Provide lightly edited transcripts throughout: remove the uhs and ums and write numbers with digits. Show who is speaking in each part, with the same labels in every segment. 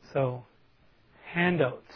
Speaker 1: So, handouts.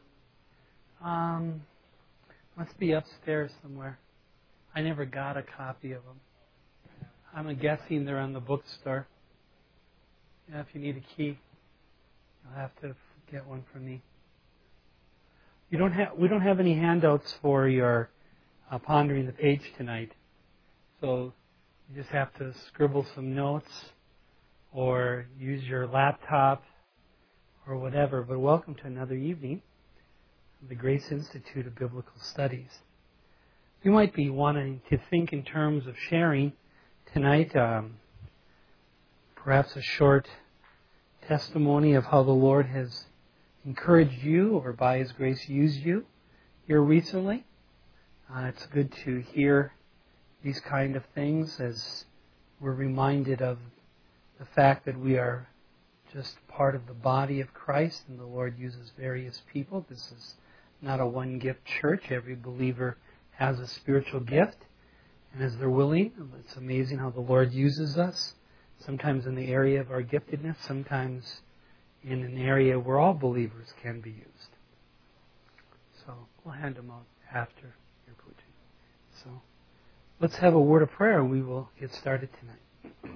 Speaker 1: Must be upstairs somewhere. I never got a copy of them. I'm guessing they're on the bookstore. Yeah, if you need a key, you'll have to get one from me. We don't have any handouts for your pondering the page tonight. So you just have to scribble some notes or use your laptop or whatever. But welcome to another evening of the Grace Institute of Biblical Studies. You might be wanting to think in terms of sharing tonight, perhaps a short testimony of how the Lord has encouraged you or by His grace used you here recently. It's good to hear these kind of things as we're reminded of the fact that we are just part of the body of Christ and the Lord uses various people. This is not a one-gift church. Every believer has a spiritual gift. And as they're willing, it's amazing how the Lord uses us. Sometimes in the area of our giftedness, sometimes in an area where all believers can be used. So we'll hand them out after your preaching. So let's have a word of prayer and we will get started tonight.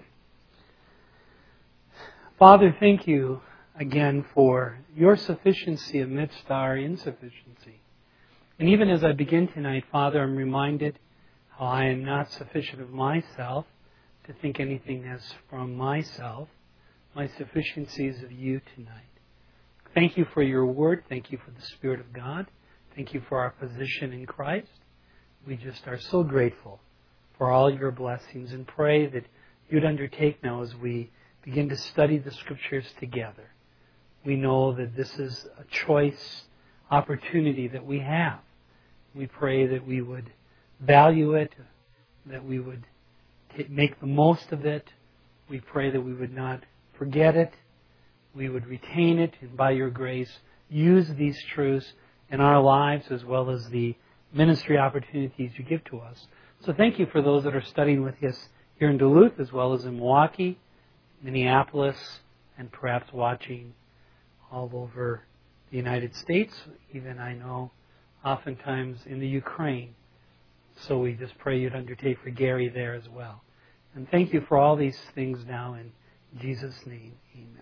Speaker 1: Father, thank you again for your sufficiency amidst our insufficiency. And even as I begin tonight, Father, I'm reminded how I am not sufficient of myself to think anything as from myself. My sufficiency is of you tonight. Thank you for your word. Thank you for the Spirit of God. Thank you for our position in Christ. We just are so grateful for all your blessings and pray that you'd undertake now as we begin to study the Scriptures together. We know that this is a choice opportunity that we have. We pray that we would value it, that we would make the most of it. We pray that we would not forget it. We would retain it, and by your grace, use these truths in our lives as well as the ministry opportunities you give to us. So thank you for those that are studying with us here in Duluth as well as in Milwaukee, Minneapolis, and perhaps watching all over the United States, even I know oftentimes in the Ukraine. So we just pray you'd undertake for Gary there as well. And thank you for all these things now in Jesus' name. Amen.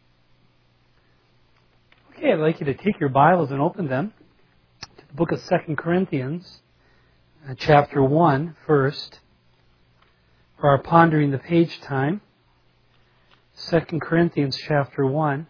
Speaker 1: Okay, I'd like you to take your Bibles and open them to the book of 2 Corinthians, chapter 1 first, for our pondering the page time. 2 Corinthians chapter 1.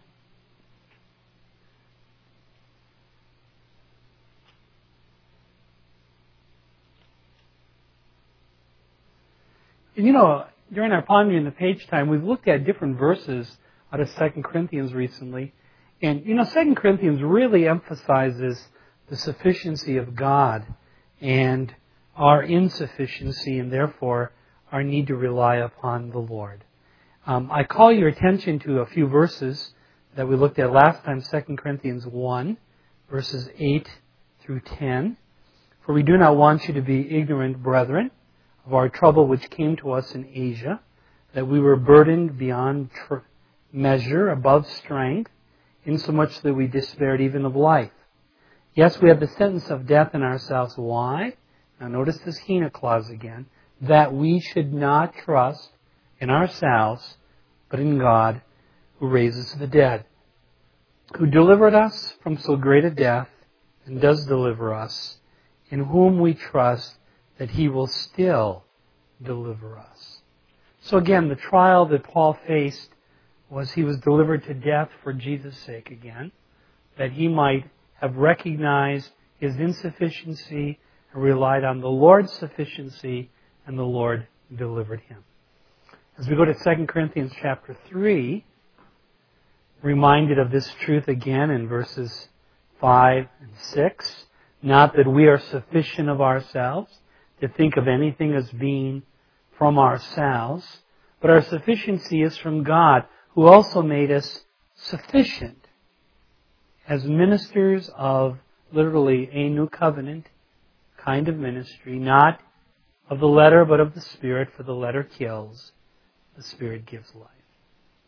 Speaker 1: And during our pondering the page time, we've looked at different verses out of 2 Corinthians recently. And 2 Corinthians really emphasizes the sufficiency of God and our insufficiency and therefore our need to rely upon the Lord. I call your attention to a few verses that we looked at last time, 2 Corinthians 1, verses 8 through 10. For we do not want you to be ignorant, brethren, of our trouble which came to us in Asia, that we were burdened beyond measure, above strength, insomuch that we despaired even of life. Yes, we have the sentence of death in ourselves. Why? Now notice this hina clause again. That we should not trust in ourselves, but in God, who raises the dead, who delivered us from so great a death, and does deliver us, in whom we trust that He will still deliver us. So again, the trial that Paul faced was he was delivered to death for Jesus' sake again, that he might have recognized his insufficiency and relied on the Lord's sufficiency, and the Lord delivered him. As we go to 2 Corinthians chapter 3, reminded of this truth again in verses 5 and 6, not that we are sufficient of ourselves to think of anything as being from ourselves, but our sufficiency is from God, who also made us sufficient as ministers of literally a new covenant kind of ministry, not of the letter but of the Spirit, for the letter kills, the Spirit gives life.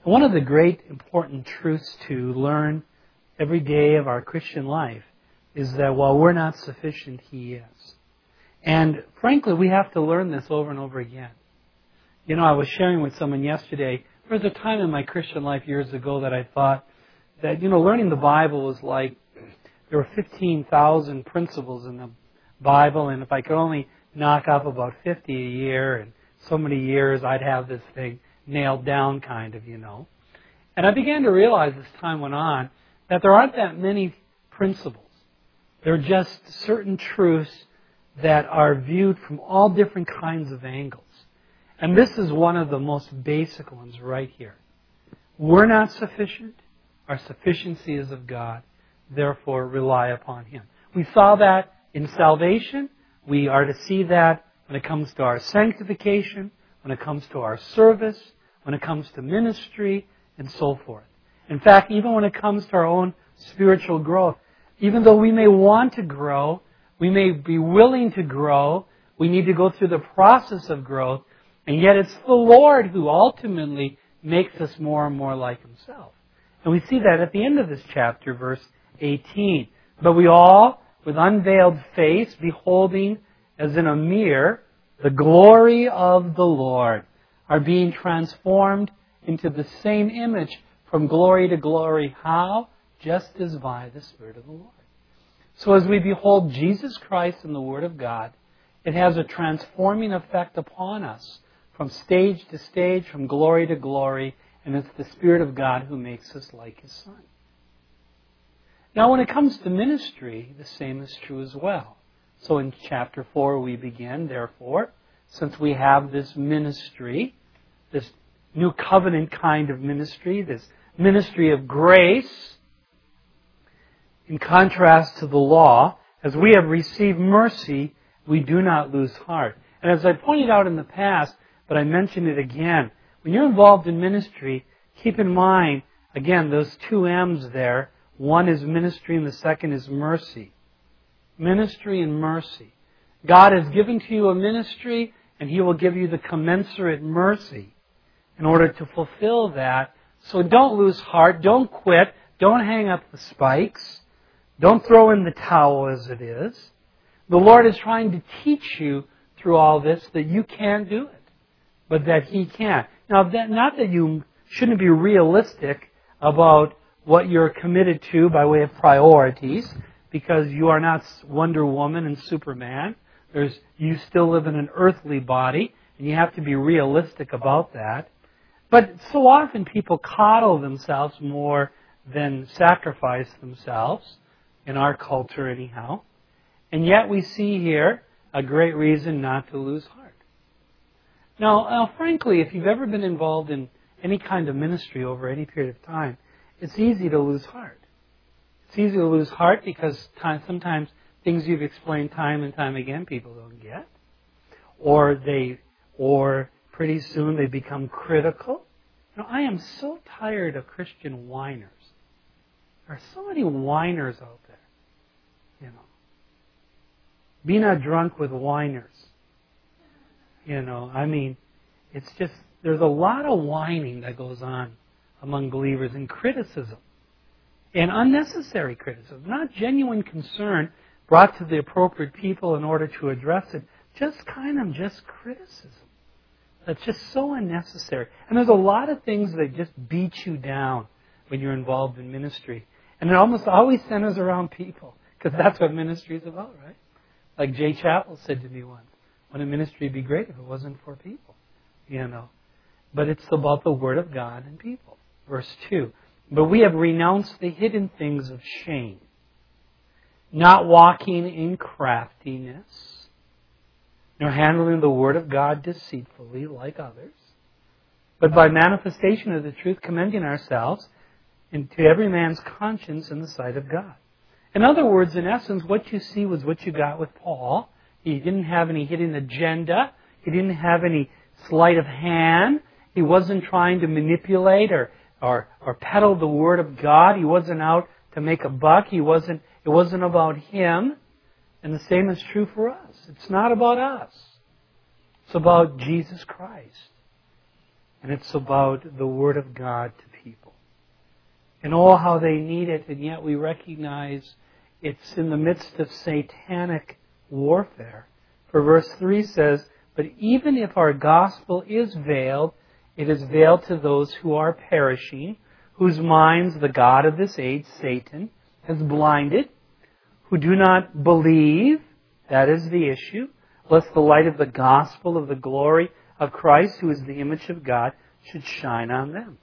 Speaker 1: And one of the great important truths to learn every day of our Christian life is that while we're not sufficient, He is. And frankly, we have to learn this over and over again. You know, I was sharing with someone yesterday, there was a time in my Christian life years ago that I thought that, learning the Bible was like, there were 15,000 principles in the Bible, and if I could only knock off about 50 a year, and so many years, I'd have this thing nailed down kind of, And I began to realize as time went on that there aren't that many principles. There are just certain truths that are viewed from all different kinds of angles. And this is one of the most basic ones right here. We're not sufficient. Our sufficiency is of God. Therefore, rely upon Him. We saw that in salvation. We are to see that when it comes to our sanctification, when it comes to our service, when it comes to ministry, and so forth. In fact, even when it comes to our own spiritual growth, even though we may want to grow, we may be willing to grow, we need to go through the process of growth, and yet it's the Lord who ultimately makes us more and more like Himself. And we see that at the end of this chapter, verse 18. But we all, with unveiled face, beholding as in a mirror the glory of the Lord, are being transformed into the same image from glory to glory. How? Just as by the Spirit of the Lord. So as we behold Jesus Christ in the Word of God, it has a transforming effect upon us from stage to stage, from glory to glory, and it's the Spirit of God who makes us like His Son. Now when it comes to ministry, the same is true as well. So in chapter 4 we begin, therefore, since we have this ministry, this new covenant kind of ministry, this ministry of grace, in contrast to the law, as we have received mercy, we do not lose heart. And as I pointed out in the past, but I mention it again, when you're involved in ministry, keep in mind, again, those two M's there. One is ministry and the second is mercy. Ministry and mercy. God has given to you a ministry and He will give you the commensurate mercy in order to fulfill that. So don't lose heart. Don't quit. Don't hang up the spikes. Don't throw in the towel as it is. The Lord is trying to teach you through all this that you can do it, but that He can. Now, not that you shouldn't be realistic about what you're committed to by way of priorities, because you are not Wonder Woman and Superman. You still live in an earthly body, and you have to be realistic about that. But so often people coddle themselves more than sacrifice themselves, in our culture anyhow. And yet we see here a great reason not to lose heart. Now, frankly, if you've ever been involved in any kind of ministry over any period of time, it's easy to lose heart. It's easy to lose heart because sometimes things you've explained time and time again people don't get. Or pretty soon they become critical. I am so tired of Christian whiners. There are so many whiners out there. Be not drunk with whiners. It's just, there's a lot of whining that goes on among believers and criticism. And unnecessary criticism. Not genuine concern brought to the appropriate people in order to address it. Just criticism. That's just so unnecessary. And there's a lot of things that just beat you down when you're involved in ministry. And it almost always centers around people. Because that's what ministry is about, right? Like Jay Chappell said to me once, wouldn't ministry be great if it wasn't for people? But it's about the Word of God and people. Verse 2. But we have renounced the hidden things of shame, not walking in craftiness, nor handling the Word of God deceitfully like others, but by manifestation of the truth commending ourselves to every man's conscience in the sight of God. In other words, in essence, what you see was what you got with Paul. He didn't have any hidden agenda. He didn't have any sleight of hand. He wasn't trying to manipulate or peddle the Word of God. He wasn't out to make a buck. It wasn't about him. And the same is true for us. It's not about us. It's about Jesus Christ. And it's about the Word of God to people. And oh, how they need it, and yet we recognize it's in the midst of satanic warfare. For verse 3 says, "But even if our gospel is veiled, it is veiled to those who are perishing, whose minds the god of this age, Satan, has blinded, who do not believe," that is the issue, "lest the light of the gospel of the glory of Christ, who is the image of God, should shine on them."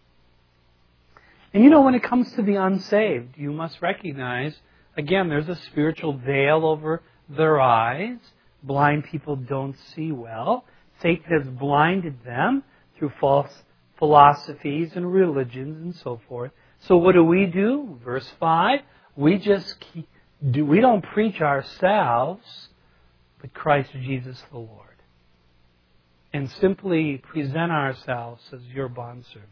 Speaker 1: And you know, when it comes to the unsaved, you must recognize, again, there's a spiritual veil over their eyes. Blind people don't see well. Satan has blinded them through false philosophies and religions and so forth. So what do? Verse 5, we don't preach ourselves, but Christ Jesus the Lord. And simply present ourselves as your bondservants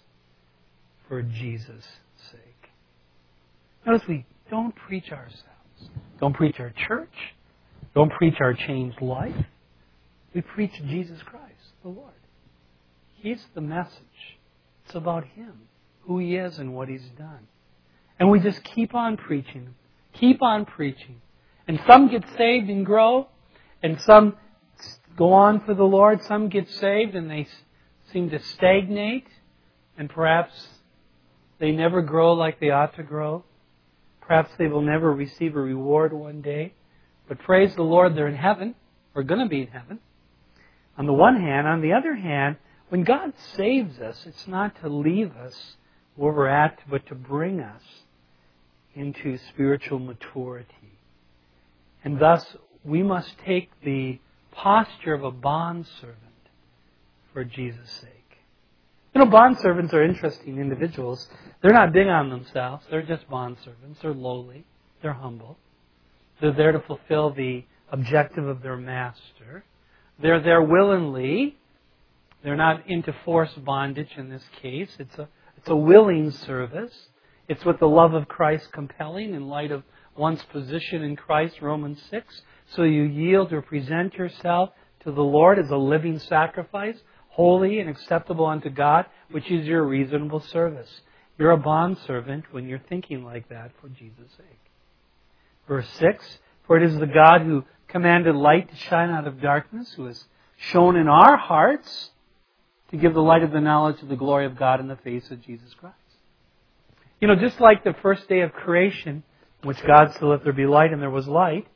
Speaker 1: for Jesus' sake. Notice we don't preach ourselves. Don't preach our church. Don't preach our changed life. We preach Jesus Christ, the Lord. He's the message. It's about Him, who He is and what He's done. And we just keep on preaching. Keep on preaching. And some get saved and grow, and some go on for the Lord. Some get saved and they seem to stagnate, and perhaps they never grow like they ought to grow. Perhaps they will never receive a reward one day. But praise the Lord, they're in heaven. We're going to be in heaven. On the one hand. On the other hand, when God saves us, it's not to leave us where we're at, but to bring us into spiritual maturity. And thus, we must take the posture of a bondservant for Jesus' sake. You know, bondservants are interesting individuals. They're not big on themselves. They're just bondservants. They're lowly. They're humble. They're there to fulfill the objective of their master. They're there willingly. They're not into forced bondage in this case. It's a willing service. It's with the love of Christ compelling in light of one's position in Christ, Romans 6. So you yield or present yourself to the Lord as a living sacrifice, holy and acceptable unto God, which is your reasonable service. You're a bondservant when you're thinking like that for Jesus' sake. Verse 6, "For it is the God who commanded light to shine out of darkness, who has shone in our hearts to give the light of the knowledge of the glory of God in the face of Jesus Christ." You know, just like the first day of creation, in which God said, "Let there be light," and there was light,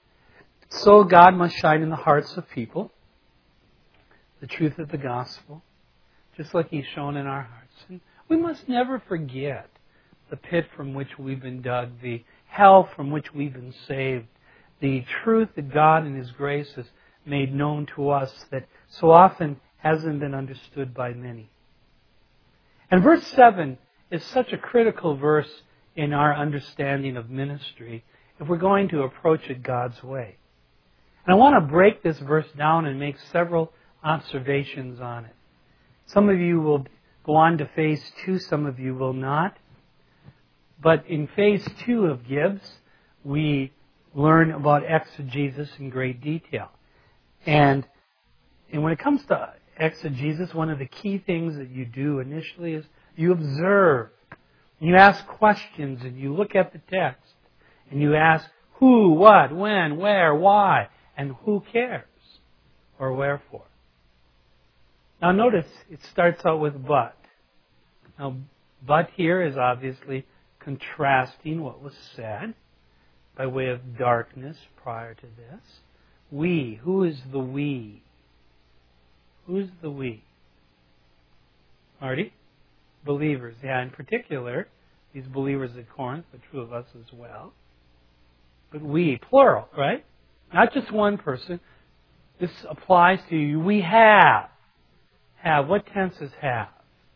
Speaker 1: so God must shine in the hearts of people the truth of the gospel, just like He's shown in our hearts. And we must never forget the pit from which we've been dug, the hell from which we've been saved, the truth that God in His grace has made known to us that so often hasn't been understood by many. And verse 7 is such a critical verse in our understanding of ministry if we're going to approach it God's way. And I want to break this verse down and make several observations on it. Some of you will go on to phase 2, some of you will not. But in phase 2 of Gibbs, we learn about exegesis in great detail. And when it comes to exegesis, one of the key things that you do initially is you observe. You ask questions and you look at the text. And you ask who, what, when, where, why, and who cares or wherefore. Now notice it starts out with but. Now, but here is obviously contrasting what was said by way of darkness prior to this. We. Who is the we? Who's the we? Marty? Believers. Yeah, in particular, these believers at Corinth, but true of us as well. But we, plural, right? Not just one person. This applies to you. We have. Have. What tense is have?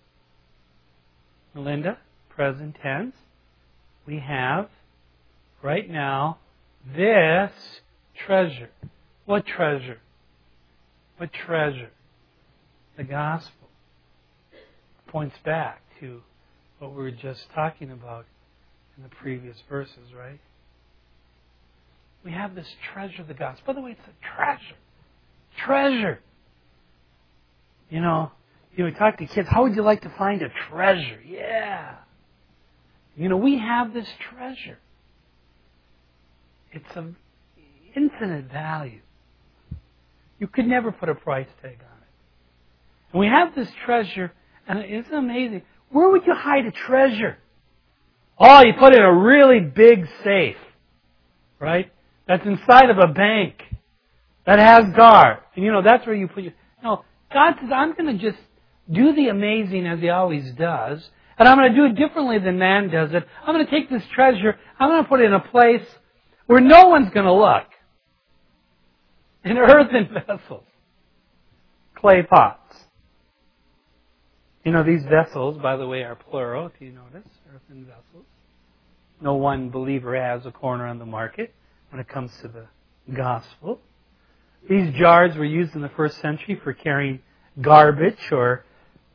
Speaker 1: Melinda? Present tense. We have, right now, this treasure. What treasure? What treasure? The gospel. Points back to what we were just talking about in the previous verses, right? We have this treasure of the gospel. By the way, it's a treasure. Treasure. You know, we talk to kids, how would you like to find a treasure? Yeah. We have this treasure. It's of infinite value. You could never put a price tag on it. And we have this treasure, and it's amazing. Where would you hide a treasure? Oh, you put it in a really big safe, right? That's inside of a bank that has guard. And that's where you put your... No, God says, I'm going to just do the amazing as He always does, and I'm going to do it differently than man does it. I'm going to take this treasure, I'm going to put it in a place where no one's going to look. In earthen vessels. Clay pots. These vessels, by the way, are plural, if you notice. Earthen vessels. No one believer has a corner on the market when it comes to the gospel. These jars were used in the first century for carrying garbage or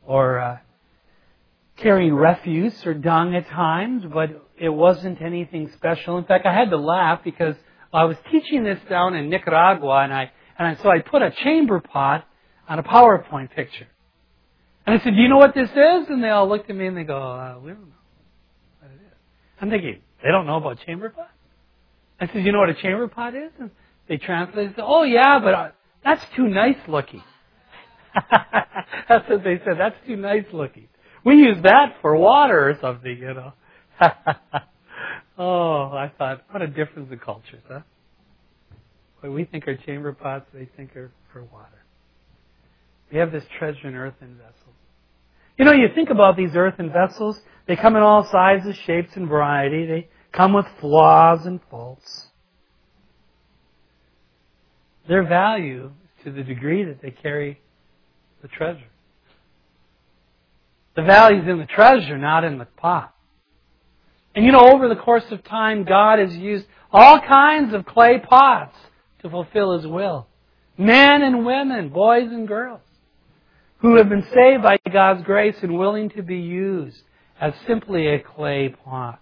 Speaker 1: carrying refuse or dung at times, but it wasn't anything special. In fact, I had to laugh because I was teaching this down in Nicaragua, so I put a chamber pot on a PowerPoint picture. And I said, do you know what this is? And they all looked at me and they go, we don't know what it is. I'm thinking, they don't know about chamber pot? I said, you know what a chamber pot is? And they translated, said, oh yeah, but that's too nice looking. That's what they said, that's too nice looking. We use that for water or something, Oh, I thought, what a difference in cultures, huh? What we think are chamber pots, they think are for water. We have this treasure in earthen vessels. You think about these earthen vessels, they come in all sizes, shapes, and variety. They come with flaws and faults. Their value is to the degree that they carry the treasure. The value is in the treasure, not in the pot. And over the course of time, God has used all kinds of clay pots to fulfill His will. Men and women, boys and girls, who have been saved by God's grace and willing to be used as simply a clay pot.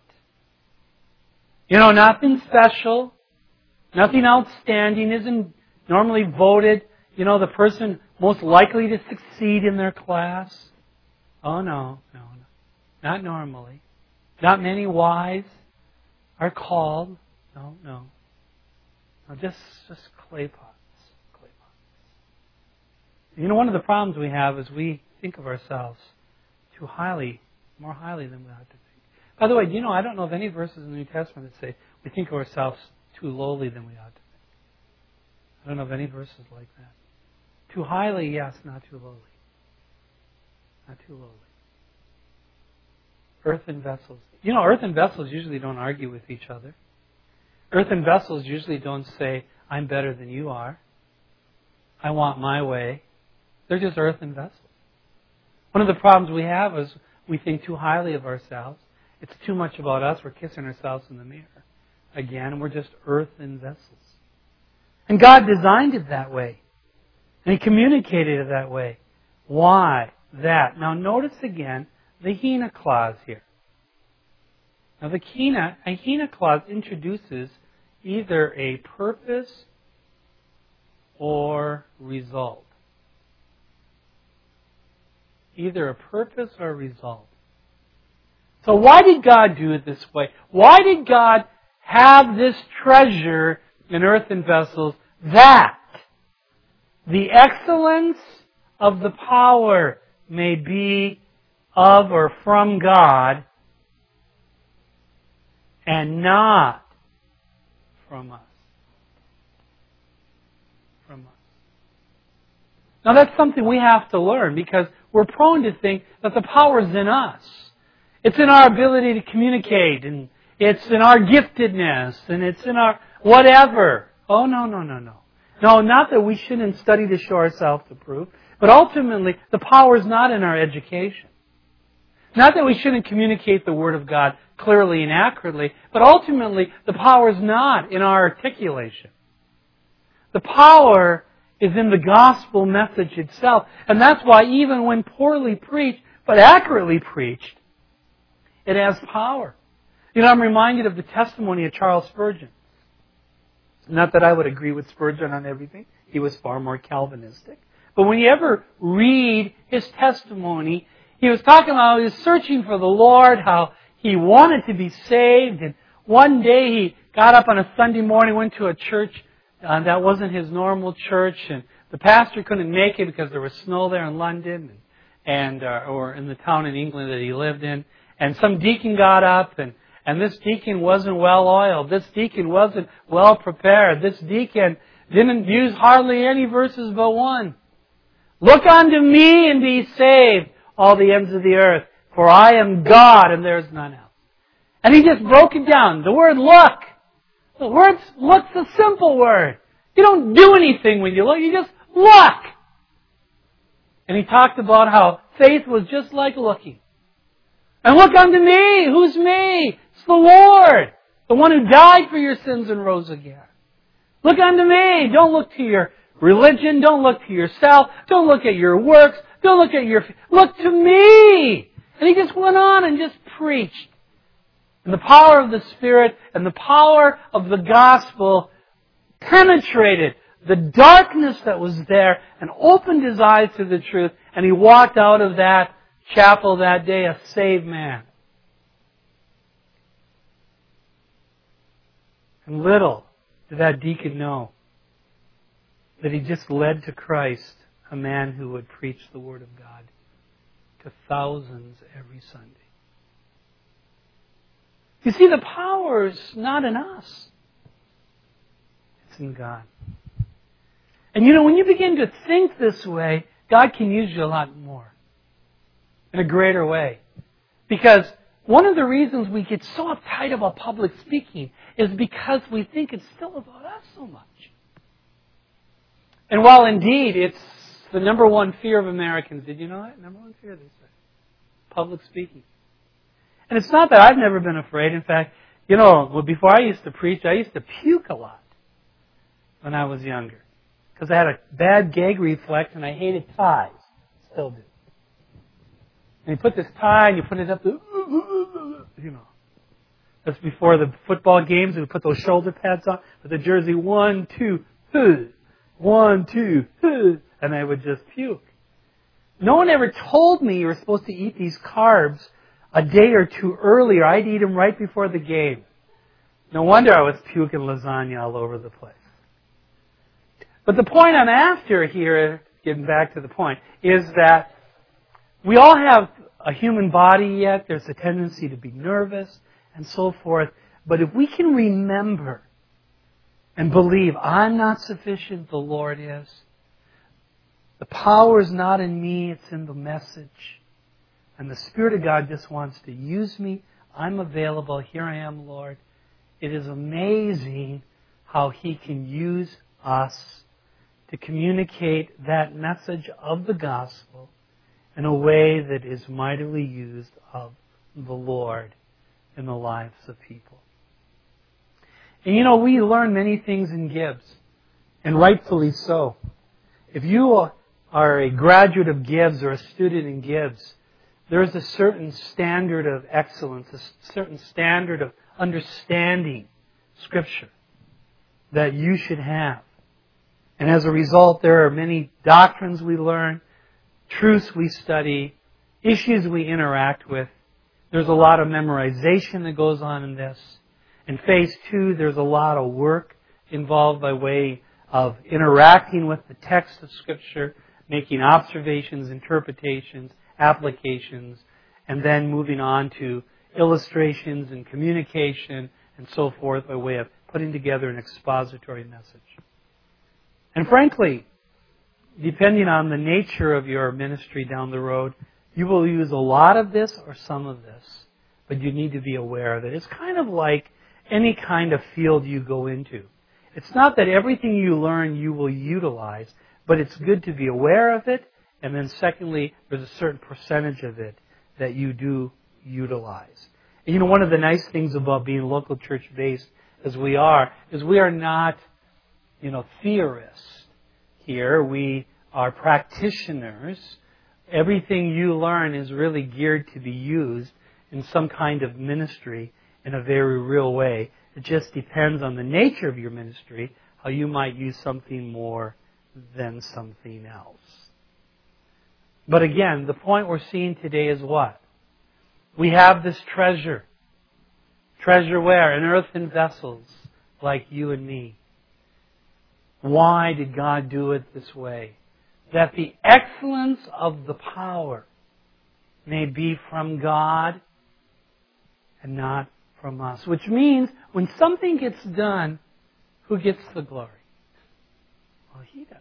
Speaker 1: Nothing special, nothing outstanding, isn't normally voted, the person most likely to succeed in their class. Oh, no. Not normally. Not many wise are called. No. Just clay pots. One of the problems we have is we think of ourselves too highly, more highly than we ought to think. By the way, I don't know of any verses in the New Testament that say we think of ourselves too lowly than we ought to think. I don't know of any verses like that. Too highly, yes, not too lowly. Not too lowly. Earthen vessels. Earthen vessels usually don't argue with each other. Earthen vessels usually don't say, I'm better than you are. I want my way. They're just earthen vessels. One of the problems we have is we think too highly of ourselves. It's too much about us. We're kissing ourselves in the mirror. Again, we're just earthen vessels. And God designed it that way. And He communicated it that way. Why? That. Now notice again the hina clause here. Now the hina clause introduces either a purpose or result. Either a purpose or a result. So why did God do it this way? Why did God have this treasure in earthen vessels? That the excellence of the power may be of or from God and not from us. From us. Now that's something we have to learn because we're prone to think that the power is in us. It's in our ability to communicate, and it's in our giftedness, and it's in our whatever. Oh, no. No, not that we shouldn't study to show ourselves approved, but ultimately the power is not in our education. Not that we shouldn't communicate the Word of God clearly and accurately, but ultimately the power is not in our articulation. The power is in the gospel message itself. And that's why even when poorly preached, but accurately preached, it has power. I'm reminded of the testimony of Charles Spurgeon. Not that I would agree with Spurgeon on everything. He was far more Calvinistic. But when you ever read his testimony, he was talking about how he was searching for the Lord, how he wanted to be saved. And one day he got up on a Sunday morning, went to a church that wasn't his normal church, and the pastor couldn't make it because there was snow there in London or in the town in England that he lived in. And some deacon got up, and this deacon wasn't well oiled. This deacon wasn't well prepared. This deacon didn't use hardly any verses but one. Look unto me and be saved, all the ends of the earth, for I am God and there is none else. And he just broke it down. The word look. The word look's a simple word. You don't do anything when you look. You just look. And he talked about how faith was just like looking. And look unto me. Who's me? It's the Lord. The one who died for your sins and rose again. Look unto me. Don't look to your religion. Don't look to yourself. Don't look at your works. Don't look at your... Look to me. And he just went on and just preached. And the power of the Spirit and the power of the gospel penetrated the darkness that was there and opened his eyes to the truth. And he walked out of that chapel that day a saved man. And little did that deacon know that he just led to Christ a man who would preach the Word of God to thousands every Sunday. You see, the power is not in us. It's in God. And you know, when you begin to think this way, God can use you a lot more. In a greater way. Because one of the reasons we get so uptight about public speaking is because we think it's still about us so much. And while indeed it's the number one fear of Americans, did you know that? Number one fear, they say. Public speaking. And it's not that I've never been afraid. In fact, you know, before I used to preach, I used to puke a lot when I was younger. Because I had a bad gag reflex and I hated ties. Still do. And you put this tie and you put it up the, you know. That's before the football games. We put those shoulder pads on with the jersey 1, 2, 1, 2, and I would just puke. No one ever told me you were supposed to eat these carbs a day or two earlier. I'd eat them right before the game. No wonder I was puking lasagna all over the place. But the point I'm after here, getting back to the point, is that we all have a human body yet. There's a tendency to be nervous and so forth. But if we can remember and believe, I'm not sufficient, the Lord is. The power is not in me, it's in the message. And the Spirit of God just wants to use me. I'm available. Here I am, Lord. It is amazing how He can use us to communicate that message of the gospel in a way that is mightily used of the Lord in the lives of people. And you know, we learn many things in Gibbs, and rightfully so. If you are a graduate of Gibbs or a student in Gibbs, there is a certain standard of excellence, a certain standard of understanding Scripture that you should have. And as a result, there are many doctrines we learn, truths we study, issues we interact with. There's a lot of memorization that goes on in this. In phase 2, there's a lot of work involved by way of interacting with the text of Scripture, making observations, interpretations, applications, and then moving on to illustrations and communication and so forth by way of putting together an expository message. And frankly, depending on the nature of your ministry down the road, you will use a lot of this or some of this, but you need to be aware of it. It's kind of like any kind of field you go into. It's not that everything you learn you will utilize, but it's good to be aware of it, and then secondly, there's a certain percentage of it that you do utilize. And you know, one of the nice things about being local church-based as we are, is we are not, theorists here. We are practitioners. Everything you learn is really geared to be used in some kind of ministry in a very real way. It just depends on the nature of your ministry, how you might use something more than something else. But again, the point we're seeing today is what? We have this treasure. Treasure where? In earthen vessels like you and me. Why did God do it this way? That the excellence of the power may be from God and not from us. Which means when something gets done, who gets the glory? Well, He does.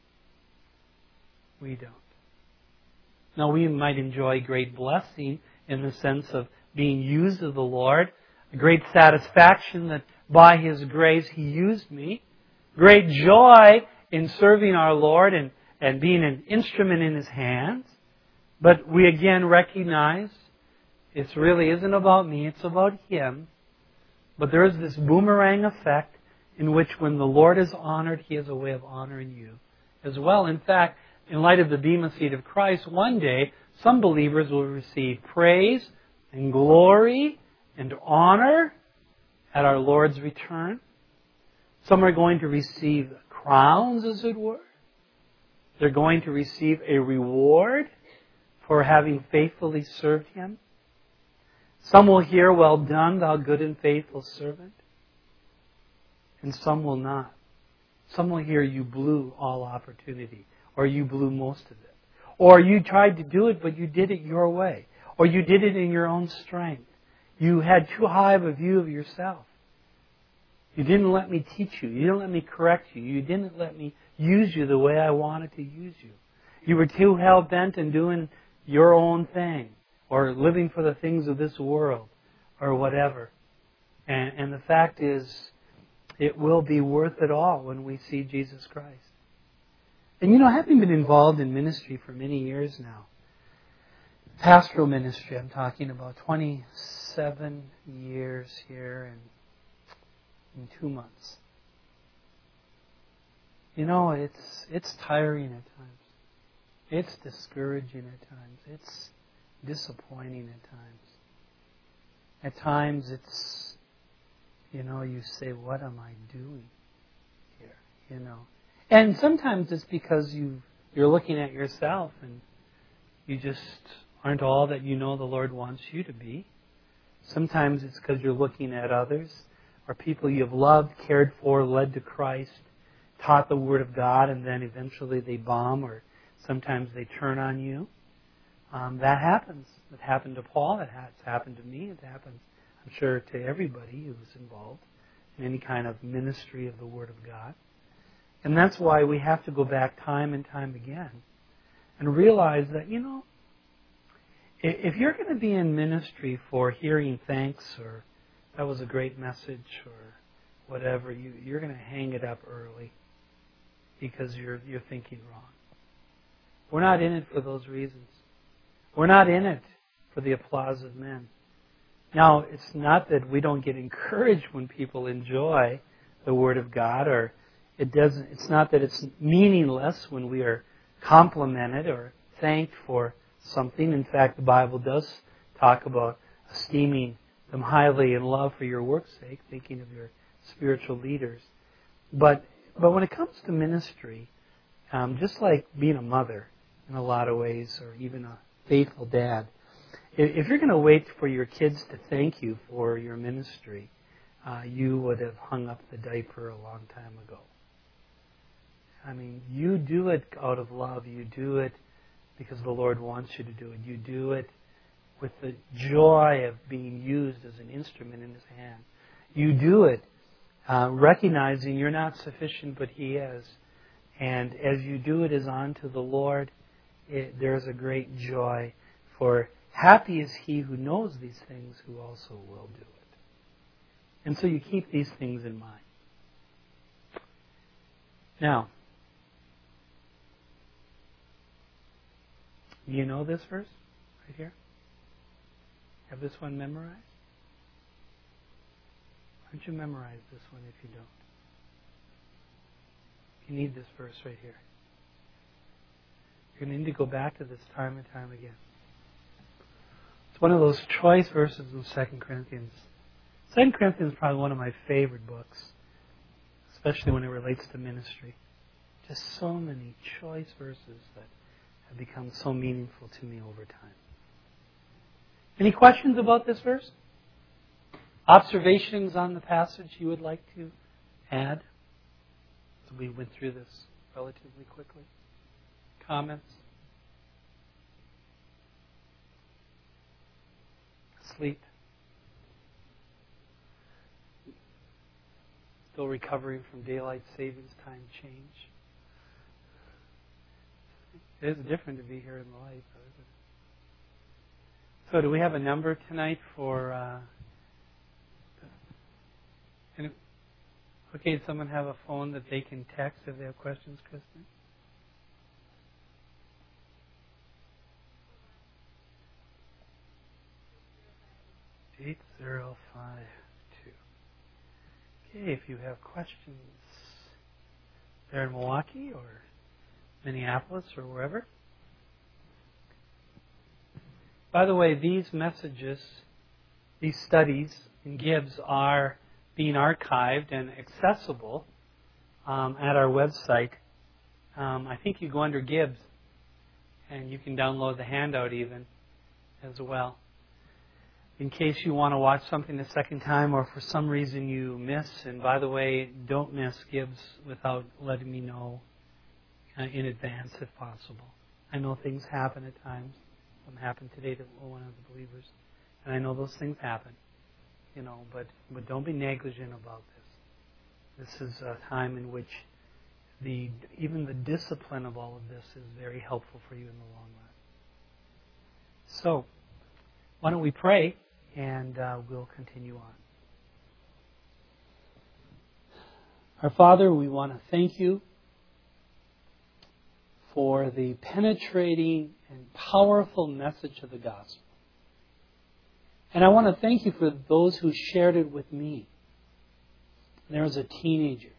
Speaker 1: We don't. Now, we might enjoy great blessing in the sense of being used of the Lord, a great satisfaction that by His grace He used me, great joy in serving our Lord and being an instrument in His hands. But we again recognize it really isn't about me, it's about Him. But there is this boomerang effect in which when the Lord is honored, He has a way of honoring you as well. In fact, in light of the Bema Seat of Christ, one day some believers will receive praise and glory and honor at our Lord's return. Some are going to receive crowns, as it were. They're going to receive a reward for having faithfully served Him. Some will hear, "Well done, thou good and faithful servant." And some will not. Some will hear, "You blew all opportunity," or "You blew most of it." Or "You tried to do it, but you did it your way." Or "You did it in your own strength. You had too high of a view of yourself. You didn't let me teach you. You didn't let me correct you. You didn't let me use you the way I wanted to use you. You were too hell-bent in doing your own thing, or living for the things of this world, or whatever." And the fact is, it will be worth it all when we see Jesus Christ. And having been involved in ministry for many years now, pastoral ministry, I'm talking about 27 years here in 2 months. It's tiring at times. It's discouraging at times. It's disappointing at times. At times it's, you say, "What am I doing here?" And sometimes it's because you're looking at yourself and you just aren't all that the Lord wants you to be. Sometimes it's because you're looking at others or people you've loved, cared for, led to Christ, taught the Word of God, and then eventually they bomb, or sometimes they turn on you. That happens. It happened to Paul. It's happened to me. It happens, I'm sure, to everybody who's involved in any kind of ministry of the Word of God. And that's why we have to go back time and time again and realize that, if you're going to be in ministry for hearing thanks, or that was a great message, or whatever, you're going to hang it up early because you're thinking wrong. We're not in it for those reasons. We're not in it for the applause of men. Now, it's not that we don't get encouraged when people enjoy the Word of God, or it's not that it's meaningless when we are complimented or thanked for something. In fact, the Bible does talk about esteeming them highly in love for your work's sake, thinking of your spiritual leaders. But when it comes to ministry, just like being a mother in a lot of ways, or even a faithful dad, if you're going to wait for your kids to thank you for your ministry, you would have hung up the diaper a long time ago. I mean, you do it out of love. You do it because the Lord wants you to do it. You do it with the joy of being used as an instrument in His hand. You do it recognizing you're not sufficient, but He is. And as you do it as unto the Lord, there's a great joy, for happy is he who knows these things, who also will do it. And so you keep these things in mind. Now, do you know this verse right here? Have this one memorized? Why don't you memorize this one if you don't? You need this verse right here. You're going to need to go back to this time and time again. It's one of those choice verses in 2 Corinthians. 2 Corinthians is probably one of my favorite books, especially when it relates to ministry. Just so many choice verses that have become so meaningful to me over time. Any questions about this verse? Observations on the passage you would like to add? So we went through this relatively quickly. Comments? Sleep? Still recovering from daylight savings time change? It is different to be here in the light, though, isn't it? So do we have a number tonight for... Okay, does someone have a phone that they can text if they have questions, Kristen? Eight 8052. Okay, if you have questions there in Milwaukee or Minneapolis or wherever. By the way, these messages, these studies in Gibbs are being archived and accessible at our website. I think you go under Gibbs and you can download the handout even as well. In case you want to watch something a second time or for some reason you miss, and by the way, don't miss Gibbs without letting me know in advance if possible. I know things happen at times. Something happened today to one of the believers, and I know those things happen. But don't be negligent about this. This is a time in which even the discipline of all of this is very helpful for you in the long run. So, why don't we pray, and we'll continue on. Our Father, we want to thank you for the penetrating and powerful message of the gospel. And I want to thank you for those who shared it with me. There was a teenager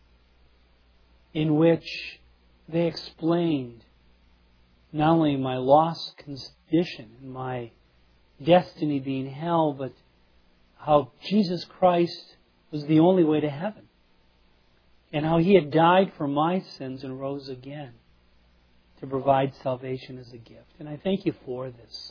Speaker 1: in which they explained not only my lost condition and my destiny being hell, but how Jesus Christ was the only way to heaven. And how He had died for my sins and rose again to provide salvation as a gift. And I thank you for this.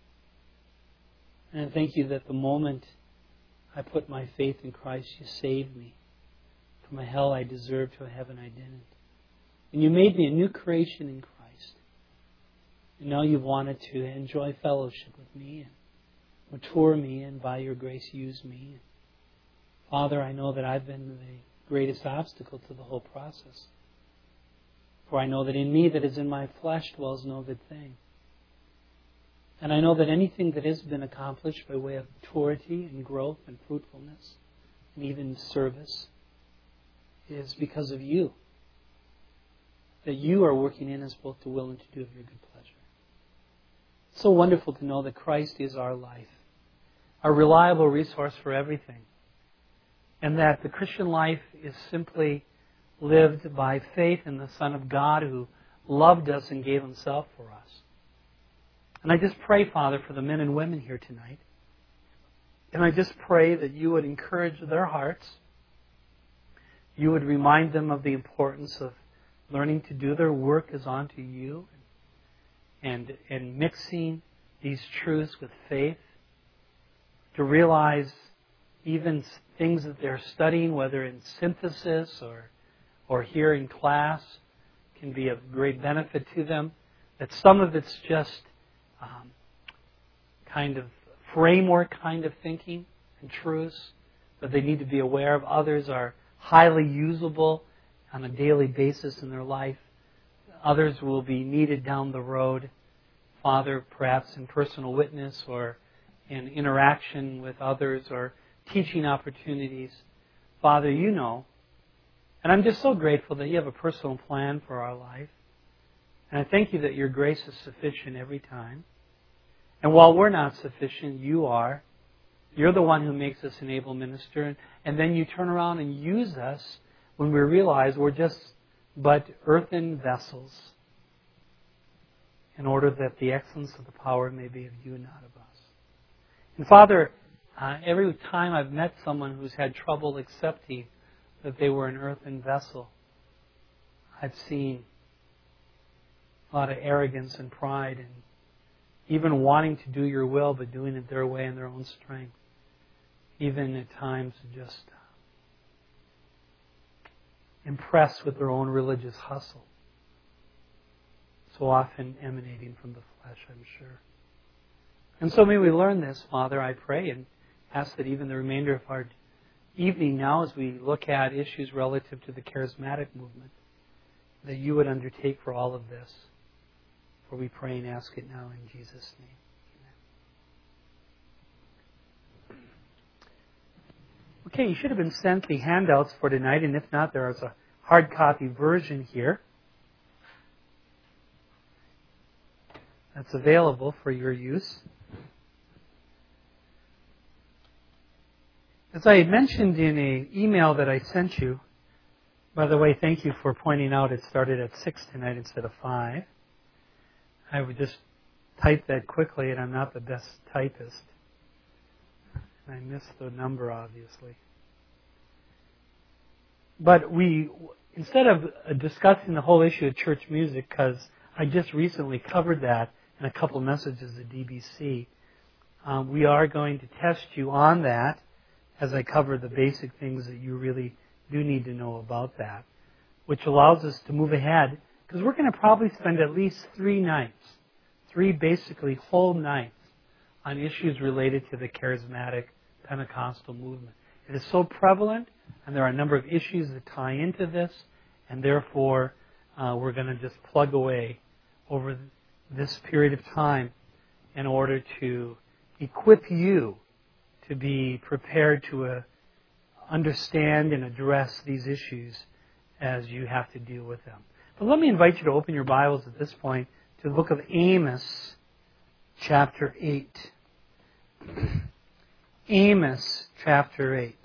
Speaker 1: And I thank you that the moment I put my faith in Christ, you saved me. From a hell I deserved to a heaven I didn't. And you made me a new creation in Christ. And now you've wanted to enjoy fellowship with me and mature me and by your grace use me. Father, I know that I've been the greatest obstacle to the whole process. For I know that in me that is in my flesh dwells no good thing. And I know that anything that has been accomplished by way of maturity and growth and fruitfulness and even service is because of you. That you are working in us both to will and to do of your good pleasure. It's so wonderful to know that Christ is our life, our reliable resource for everything. And that the Christian life is simply lived by faith in the Son of God who loved us and gave Himself for us. And I just pray, Father, for the men and women here tonight. And I just pray that you would encourage their hearts. You would remind them of the importance of learning to do their work as unto you and mixing these truths with faith. To realize even things that they're studying, whether in synthesis or here in class, can be of great benefit to them. That some of it's just kind of framework kind of thinking and truths that they need to be aware of. Others are highly usable on a daily basis in their life. Others will be needed down the road, Father, perhaps in personal witness or in interaction with others or teaching opportunities. Father, you know. And I'm just so grateful that you have a personal plan for our life. And I thank you that your grace is sufficient every time. And while we're not sufficient, you are. You're the one who makes us an able minister. And then you turn around and use us when we realize we're just but earthen vessels in order that the excellence of the power may be of you and not of us. And Father, every time I've met someone who's had trouble accepting that they were an earthen vessel, I've seen a lot of arrogance and pride, and even wanting to do your will, but doing it their way in their own strength. Even at times just impressed with their own religious hustle. So often emanating from the flesh, I'm sure. And so may we learn this, Father, I pray, and ask that even the remainder of our evening now, as we look at issues relative to the charismatic movement, that you would undertake for all of this. For we pray and ask it now in Jesus' name. Amen. Okay, you should have been sent the handouts for tonight, and if not, there is a hard copy version here that's available for your use. As I had mentioned in an email that I sent you, by the way, thank you for pointing out it started at 6 tonight instead of 5. I would just type that quickly, and I'm not the best typist. I missed the number, obviously. But instead of discussing the whole issue of church music, because I just recently covered that in a couple of messages at DBC, we are going to test you on that as I cover the basic things that you really do need to know about that, which allows us to move ahead, because we're going to probably spend at least 3 nights, 3 basically whole nights, on issues related to the charismatic Pentecostal movement. It is so prevalent, and there are a number of issues that tie into this, and therefore we're going to just plug away over this period of time in order to equip you to be prepared to understand and address these issues as you have to deal with them. But let me invite you to open your Bibles at this point to the book of Amos, chapter 8. Amos, chapter 8.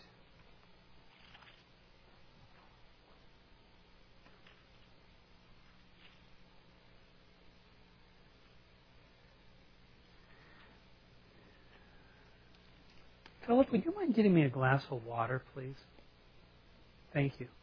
Speaker 1: Philip, would you mind getting me a glass of water, please? Thank you.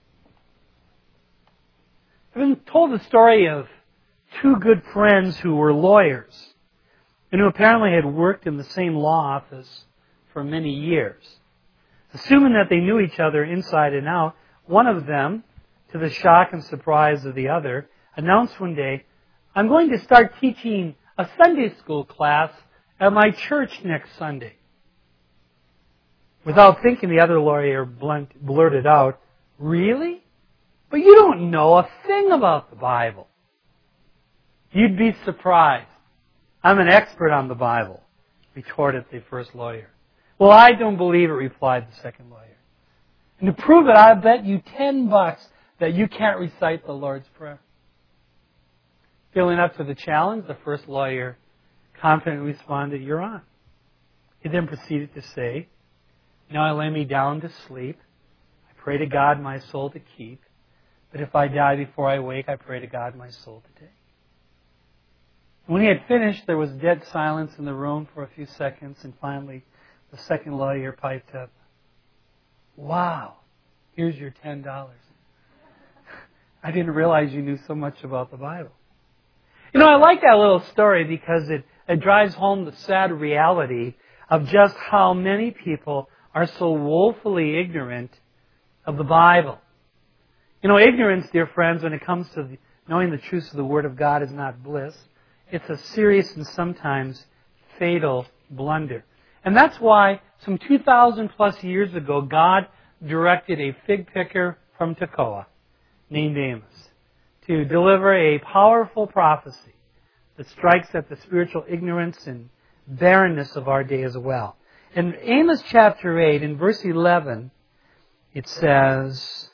Speaker 1: I've been told the story of 2 good friends who were lawyers and who apparently had worked in the same law office for many years. Assuming that they knew each other inside and out, one of them, to the shock and surprise of the other, announced one day, "I'm going to start teaching a Sunday school class at my church next Sunday." Without thinking, the other lawyer blurted out, "Really? But you don't know a thing about the Bible." "You'd be surprised. I'm an expert on the Bible," retorted the first lawyer. "Well, I don't believe it," replied the second lawyer. "And to prove it, I'll bet you $10 that you can't recite the Lord's Prayer." Feeling up to the challenge, the first lawyer confidently responded, "You're on." He then proceeded to say, "Now I lay me down to sleep. I pray to God my soul to keep. But if I die before I wake, I pray to God my soul to take." When he had finished, there was dead silence in the room for a few seconds, and finally the second lawyer piped up, "Wow, here's your $10. I didn't realize you knew so much about the Bible." You know, I like that little story because it drives home the sad reality of just how many people are so woefully ignorant of the Bible. You know, ignorance, dear friends, when it comes to knowing the truths of the Word of God is not bliss. It's a serious and sometimes fatal blunder. And that's why some 2,000 plus years ago, God directed a fig picker from Tekoa named Amos to deliver a powerful prophecy that strikes at the spiritual ignorance and barrenness of our day as well. In Amos chapter 8, in verse 11, it says,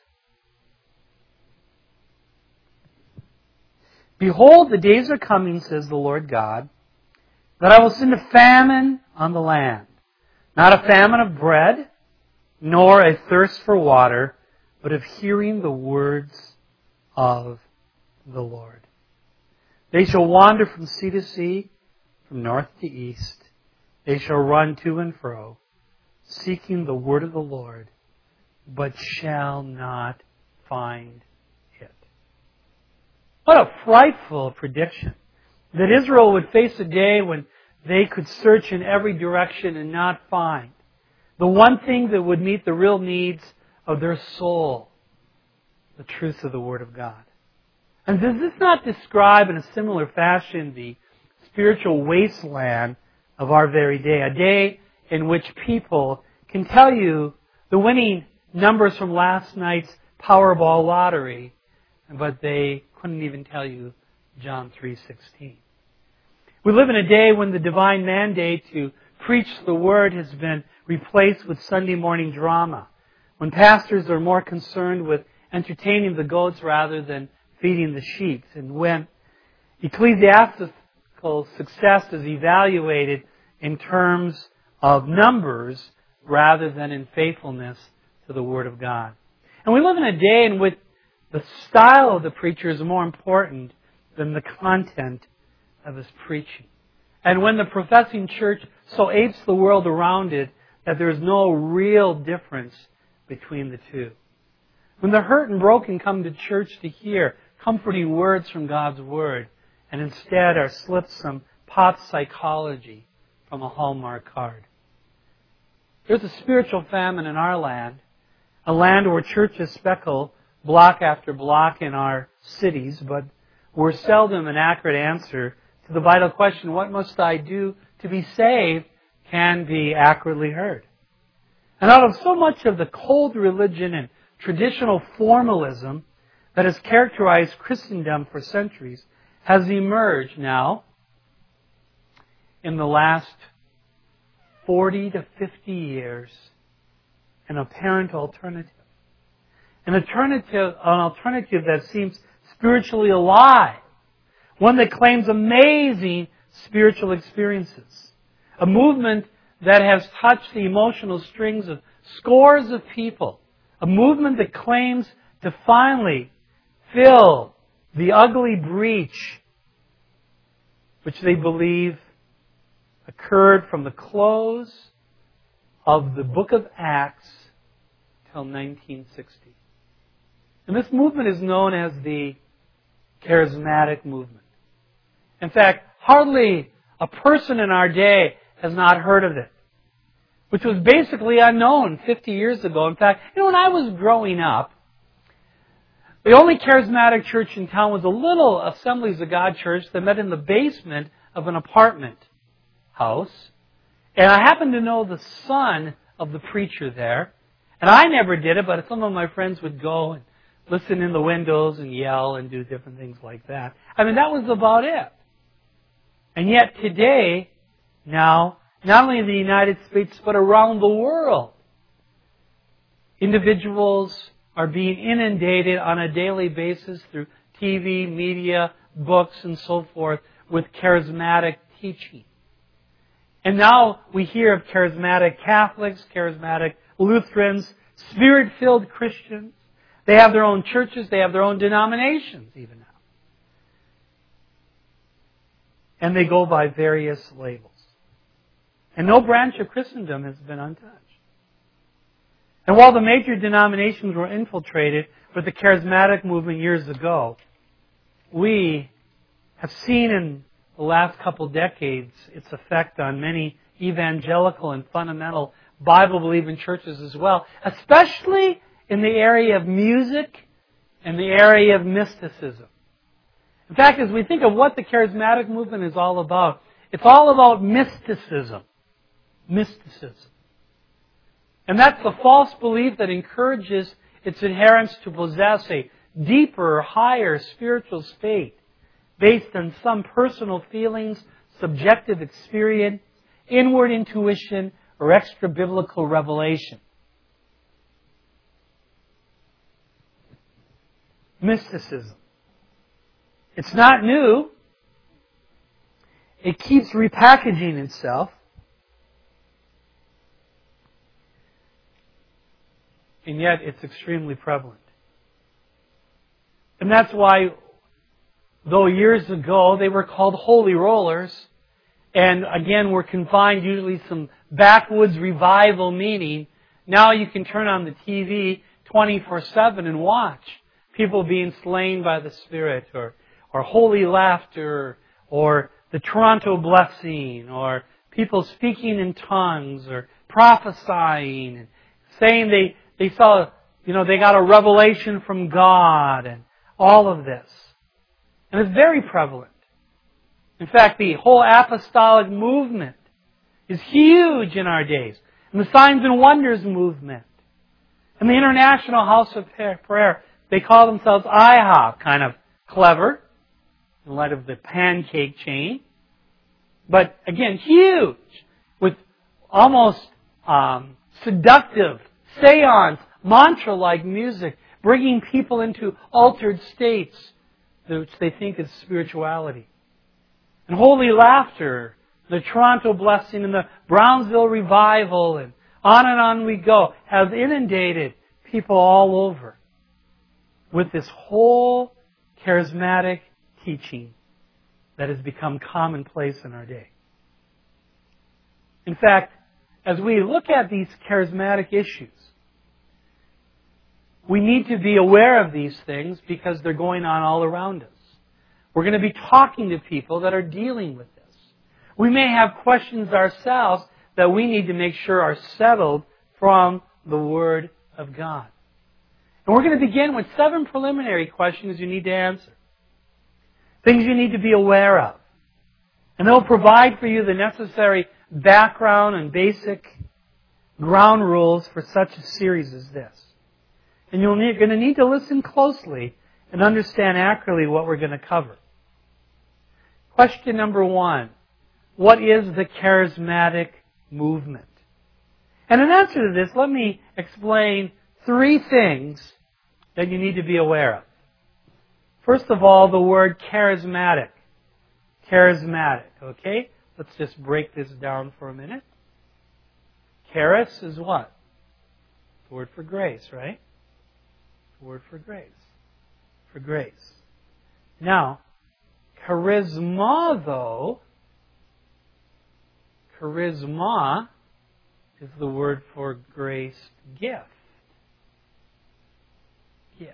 Speaker 1: "Behold, the days are coming, says the Lord God, that I will send a famine on the land. Not a famine of bread, nor a thirst for water, but of hearing the words of the Lord. They shall wander from sea to sea, from north to east. They shall run to and fro, seeking the word of the Lord, but shall not find it." What a frightful prediction. That Israel would face a day when they could search in every direction and not find the one thing that would meet the real needs of their soul, the truth of the Word of God. And does this not describe in a similar fashion the spiritual wasteland of our very day? A day in which people can tell you the winning numbers from last night's Powerball lottery, but they couldn't even tell you John 3:16. We live in a day when the divine mandate to preach the Word has been replaced with Sunday morning drama, when pastors are more concerned with entertaining the goats rather than feeding the sheep, and when ecclesiastical success is evaluated in terms of numbers rather than in faithfulness to the Word of God. And we live in a day in which the style of the preacher is more important than the content of his preaching. And when the professing church so apes the world around it that there is no real difference between the two. When the hurt and broken come to church to hear comforting words from God's Word, and instead are slipped some pop psychology from a Hallmark card. There's a spiritual famine in our land, a land where churches speckle block after block in our cities, but we're seldom an accurate answer to the vital question, what must I do to be saved, can be accurately heard. And out of so much of the cold religion and traditional formalism that has characterized Christendom for centuries has emerged now in the last 40 to 50 years an apparent alternative. An alternative that seems spiritually alive. One that claims amazing spiritual experiences. A movement that has touched the emotional strings of scores of people. A movement that claims to finally fill the ugly breach which they believe occurred from the close of the book of Acts till 1960. And this movement is known as the charismatic movement. In fact, hardly a person in our day has not heard of it, which was basically unknown 50 years ago. In fact, when I was growing up, the only charismatic church in town was a little Assemblies of God church that met in the basement of an apartment house. And I happened to know the son of the preacher there. And I never did it, but some of my friends would go and listen in the windows and yell and do different things like that. I mean, that was about it. And yet today, now, not only in the United States, but around the world, individuals are being inundated on a daily basis through TV, media, books, and so forth with charismatic teaching. And now we hear of charismatic Catholics, charismatic Lutherans, Spirit-filled Christians. They have their own churches, they have their own denominations even now. And they go by various labels. And no branch of Christendom has been untouched. And while the major denominations were infiltrated with the charismatic movement years ago, we have seen in the last couple decades its effect on many evangelical and fundamental Bible-believing churches as well, especially in the area of music and the area of mysticism. In fact, as we think of what the charismatic movement is all about, it's all about mysticism. Mysticism. And that's the false belief that encourages its adherents to possess a deeper, higher spiritual state based on some personal feelings, subjective experience, inward intuition, or extra-biblical revelation. Mysticism. It's not new. It keeps repackaging itself. And yet it's extremely prevalent. And that's why, though years ago they were called holy rollers, and again were confined usually some backwoods revival meaning, now you can turn on the TV 24/7 and watch people being slain by the Spirit, or or holy laughter, or the Toronto blessing, or people speaking in tongues, or prophesying, and saying they saw, they got a revelation from God, and all of this. And it's very prevalent. In fact, the whole apostolic movement is huge in our days. And the signs and wonders movement. And the International House of Prayer, they call themselves IHOP, kind of clever, in light of the pancake chain. But again, huge, with almost seductive, seance, mantra-like music, bringing people into altered states, which they think is spirituality. And holy laughter, the Toronto blessing and the Brownsville revival, and on we go, have inundated people all over with this whole charismatic teaching that has become commonplace in our day. In fact, as we look at these charismatic issues, we need to be aware of these things because they're going on all around us. We're going to be talking to people that are dealing with this. We may have questions ourselves that we need to make sure are settled from the Word of God. And we're going to begin with 7 preliminary questions you need to answer. Things you need to be aware of. And they'll provide for you the necessary background and basic ground rules for such a series as this. And you're going to need to listen closely and understand accurately what we're going to cover. Question number 1. What is the charismatic movement? And in answer to this, let me explain 3 things that you need to be aware of. First of all, the word charismatic. Charismatic, okay? Let's just break this down for a minute. Charis is what? The word for grace, right? The word for grace. For grace. Now, charisma, though, charisma is the word for grace gift. Gift.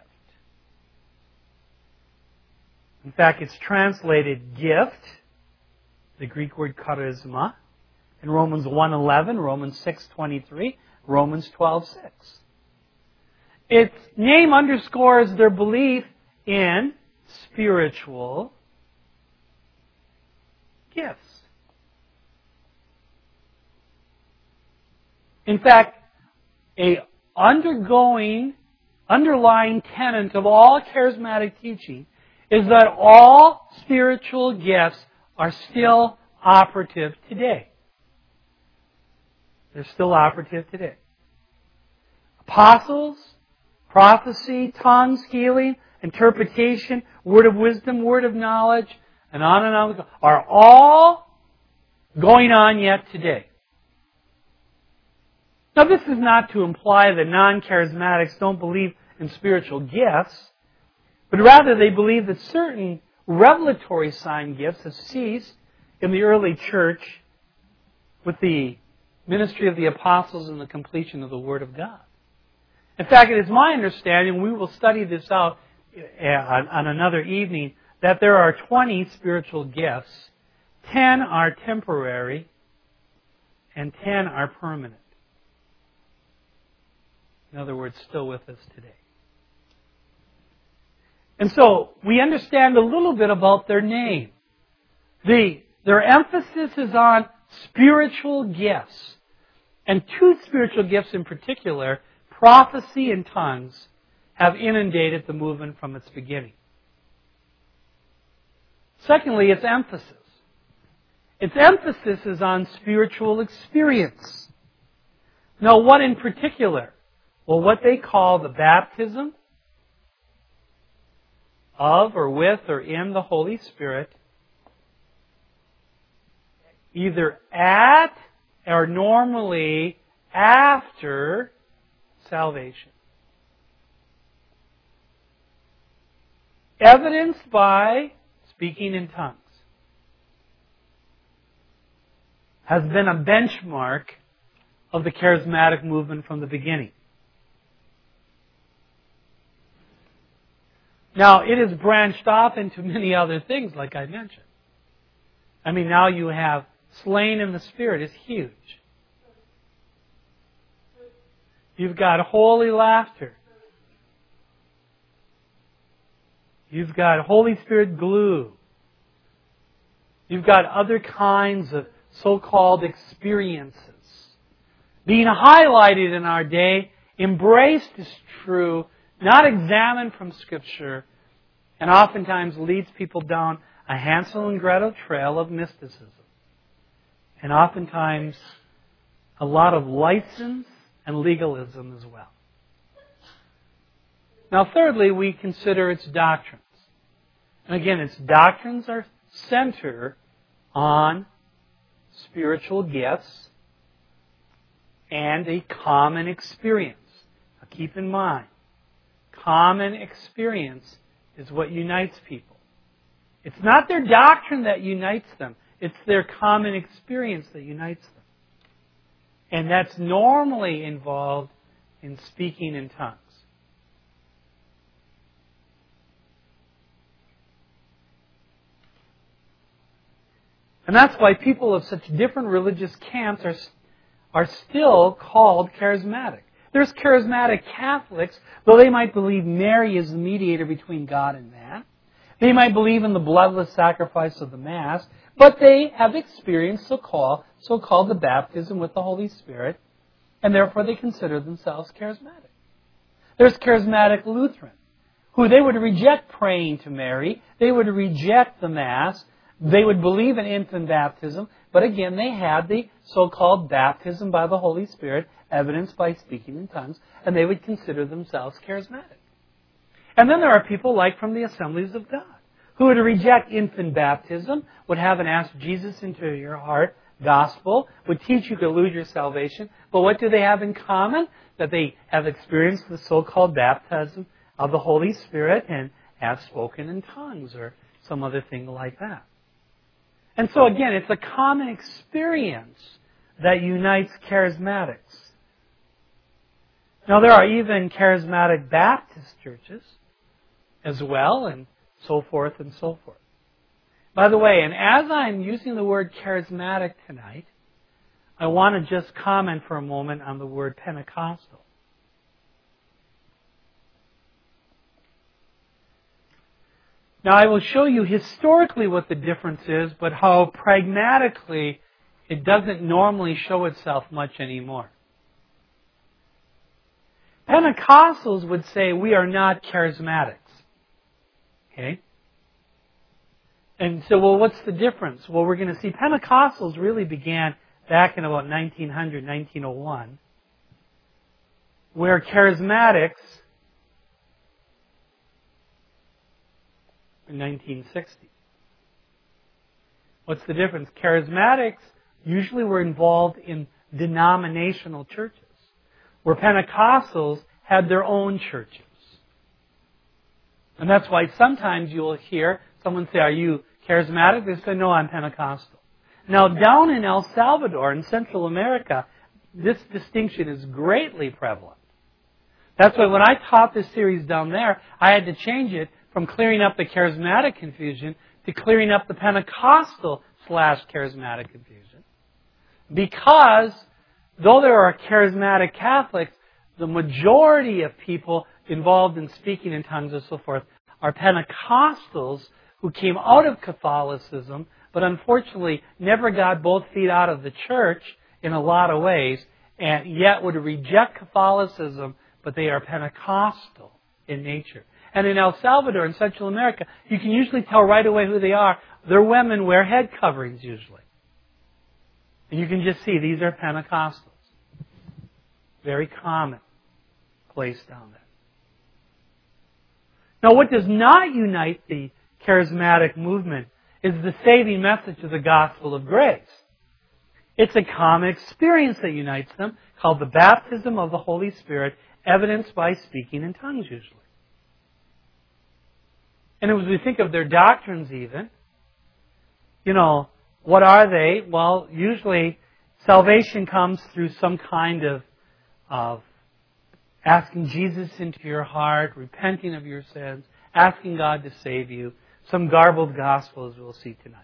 Speaker 1: In fact, it's translated gift, the Greek word charisma, in Romans 1:11, Romans 6:23, Romans 12:6. Its name underscores their belief in spiritual gifts. In fact, a underlying tenet of all charismatic teaching is that all spiritual gifts are still operative today. They're still operative today. Apostles, prophecy, tongues, healing, interpretation, word of wisdom, word of knowledge, and on we go, are all going on yet today. Now, this is not to imply that non-charismatics don't believe in spiritual gifts, but rather they believe that certain revelatory sign gifts have ceased in the early church with the ministry of the apostles and the completion of the Word of God. In fact, it is my understanding, we will study this out on another evening, that there are 20 spiritual gifts. 10 are temporary and 10 are permanent. In other words, still with us today. And so, we understand a little bit about their name. Their emphasis is on spiritual gifts. And 2 spiritual gifts in particular, prophecy and tongues, have inundated the movement from its beginning. Secondly, its emphasis. Its emphasis is on spiritual experience. Now, what in particular? Well, what they call the baptism of or with or in the Holy Spirit, either at or normally after salvation. Evidenced by speaking in tongues. Has been a benchmark of the charismatic movement from the beginning. Now, it has branched off into many other things, like I mentioned. I mean, now you have slain in the Spirit is huge. You've got holy laughter. You've got Holy Spirit glue. You've got other kinds of so-called experiences being highlighted in our day, embraced as true, not examined from Scripture, and oftentimes leads people down a Hansel and Gretel trail of mysticism. And oftentimes a lot of license and legalism as well. Now, thirdly, we consider its doctrines. And again, its doctrines are centered on spiritual gifts and a common experience. Now, keep in mind, common experience is what unites people. It's not their doctrine that unites them. It's their common experience that unites them. And that's normally involved in speaking in tongues. And that's why people of such different religious camps are still called charismatic. There's charismatic Catholics, though they might believe Mary is the mediator between God and man. They might believe in the bloodless sacrifice of the Mass, but they have experienced so-called the baptism with the Holy Spirit, and therefore they consider themselves charismatic. There's charismatic Lutheran, who they would reject praying to Mary, they would reject the Mass, they would believe in infant baptism, but again, they had the so-called baptism by the Holy Spirit, evidenced by speaking in tongues, and they would consider themselves charismatic. And then there are people like from the Assemblies of God, who would reject infant baptism, would have an ask Jesus into your heart gospel, would teach you to lose your salvation, but what do they have in common? That they have experienced the so-called baptism of the Holy Spirit and have spoken in tongues or some other thing like that. And so again, it's a common experience that unites charismatics. Now there are even charismatic Baptist churches as well, and so forth and so forth. By the way, and as I'm using the word charismatic tonight, I want to just comment for a moment on the word Pentecostal. Now, I will show you historically what the difference is, but how pragmatically it doesn't normally show itself much anymore. Pentecostals would say we are not charismatics. Okay? And so, well, what's the difference? Well, we're going to see Pentecostals really began back in about 1900, 1901, where charismatics in 1960. What's the difference? Charismatics usually were involved in denominational churches, where Pentecostals had their own churches. And that's why sometimes you will hear someone say, "Are you charismatic?" They say, "No, I'm Pentecostal." Now, down in El Salvador, in Central America, this distinction is greatly prevalent. That's why when I taught this series down there, I had to change it from clearing up the charismatic confusion to clearing up the Pentecostal/charismatic confusion. Because though there are charismatic Catholics, the majority of people involved in speaking in tongues and so forth are Pentecostals who came out of Catholicism, but unfortunately never got both feet out of the church in a lot of ways, and yet would reject Catholicism, but they are Pentecostal in nature. And in El Salvador, in Central America, you can usually tell right away who they are. Their women wear head coverings usually. And you can just see these are Pentecostals. Very common place down there. Now, what does not unite the charismatic movement is the saving message of the gospel of grace. It's a common experience that unites them, called the baptism of the Holy Spirit, evidenced by speaking in tongues usually. And as we think of their doctrines even, what are they? Well, usually salvation comes through some kind of asking Jesus into your heart, repenting of your sins, asking God to save you. Some garbled gospel, as we'll see tonight.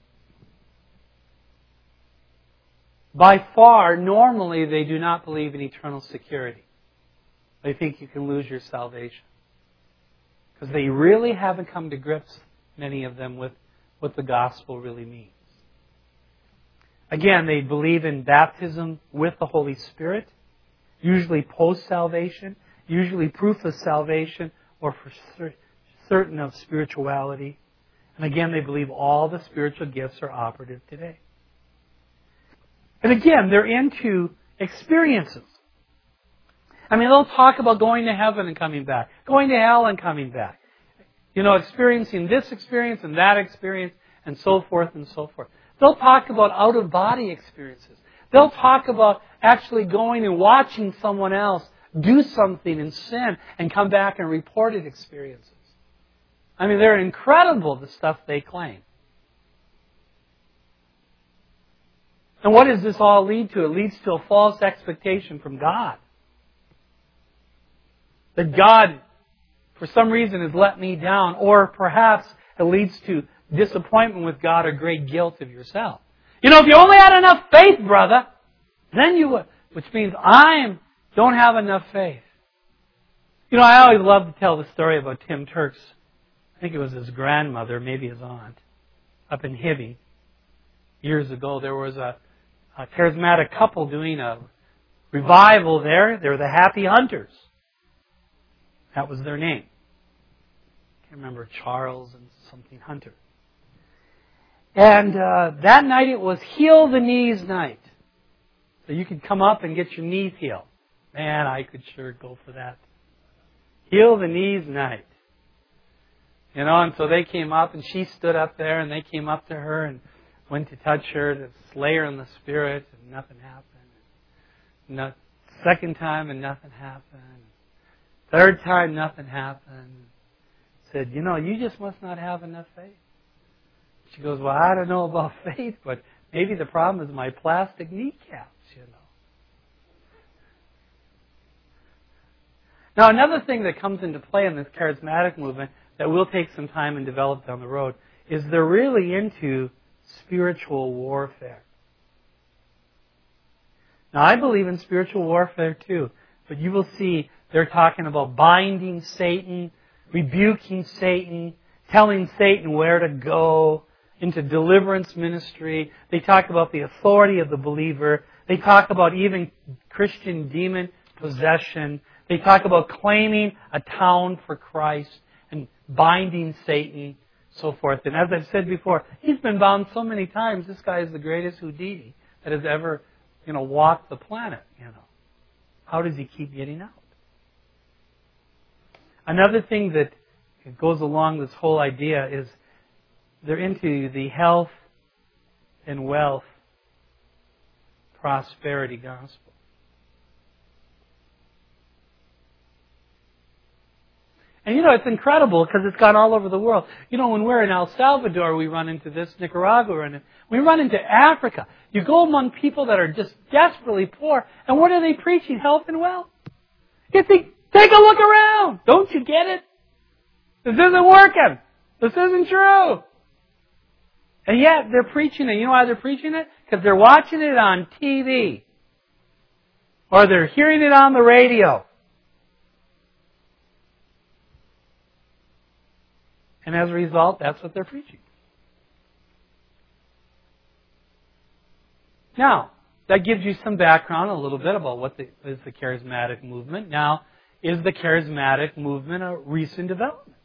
Speaker 1: By far, normally, they do not believe in eternal security. They think you can lose your salvation. Because they really haven't come to grips, many of them, with what the gospel really means. Again, they believe in baptism with the Holy Spirit, usually post-salvation, usually proof of salvation, or for certain of spirituality. And again, they believe all the spiritual gifts are operative today. And again, they're into experiences. I mean, they'll talk about going to heaven and coming back, going to hell and coming back. You know, experiencing this experience and that experience, and so forth and so forth. They'll talk about out-of-body experiences. They'll talk about actually going and watching someone else do something in sin and come back and report it experiences. I mean, they're incredible, the stuff they claim. And what does this all lead to? It leads to a false expectation from God. That God, for some reason, has let me down. Or perhaps it leads to disappointment with God or great guilt of yourself. You know, if you only had enough faith, brother, then you would. Which means don't have enough faith. You know, I always love to tell the story about Tim Turks. I think it was his grandmother, maybe his aunt, up in Hibbing. Years ago, there was a charismatic couple doing a revival there. They were the Happy Hunters. That was their name. I can't remember, Charles and something Hunter. And that night it was Heal the Knees night. So you could come up and get your knees healed. Man, I could sure go for that. Heal the Knees night. You know, and so they came up and she stood up there and they came up to her and went to touch her, to slay her in the spirit, and nothing happened. Second time and nothing happened. Third time, nothing happened. Said, you know, you just must not have enough faith. She goes, well, I don't know about faith, but maybe the problem is my plastic kneecaps, you know. Now, another thing that comes into play in this charismatic movement that will take some time and develop down the road is they're really into spiritual warfare. Now, I believe in spiritual warfare too, but you will see they're talking about binding Satan, rebuking Satan, telling Satan where to go, into deliverance ministry. They talk about the authority of the believer. They talk about even Christian demon possession. They talk about claiming a town for Christ and binding Satan, so forth. And as I've said before, he's been bound so many times. This guy is the greatest Houdini that has ever, walked the planet, How does he keep getting out? Another thing that goes along this whole idea is they're into the health and wealth prosperity gospel. And it's incredible because it's gone all over the world. When we're in El Salvador, we run into this, Nicaragua, we run into Africa. You go among people that are just desperately poor, and what are they preaching? Health and wealth. You think, take a look around. Don't you get it? This isn't working. This isn't true. And yet, they're preaching it. You know why they're preaching it? Because they're watching it on TV. Or they're hearing it on the radio. And as a result, that's what they're preaching. Now, that gives you some background a little bit about what is the charismatic movement. Now, is the charismatic movement a recent development?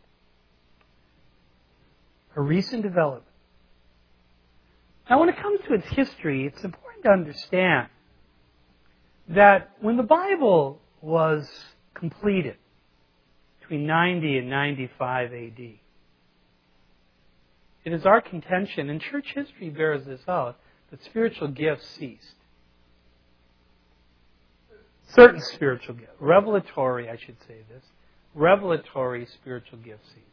Speaker 1: A recent development. Now, when it comes to its history, it's important to understand that when the Bible was completed, between 90 and 95 A.D., it is our contention, and church history bears this out, that spiritual gifts ceased. Certain spiritual gifts, revelatory, I should say this, revelatory spiritual gifts ceased.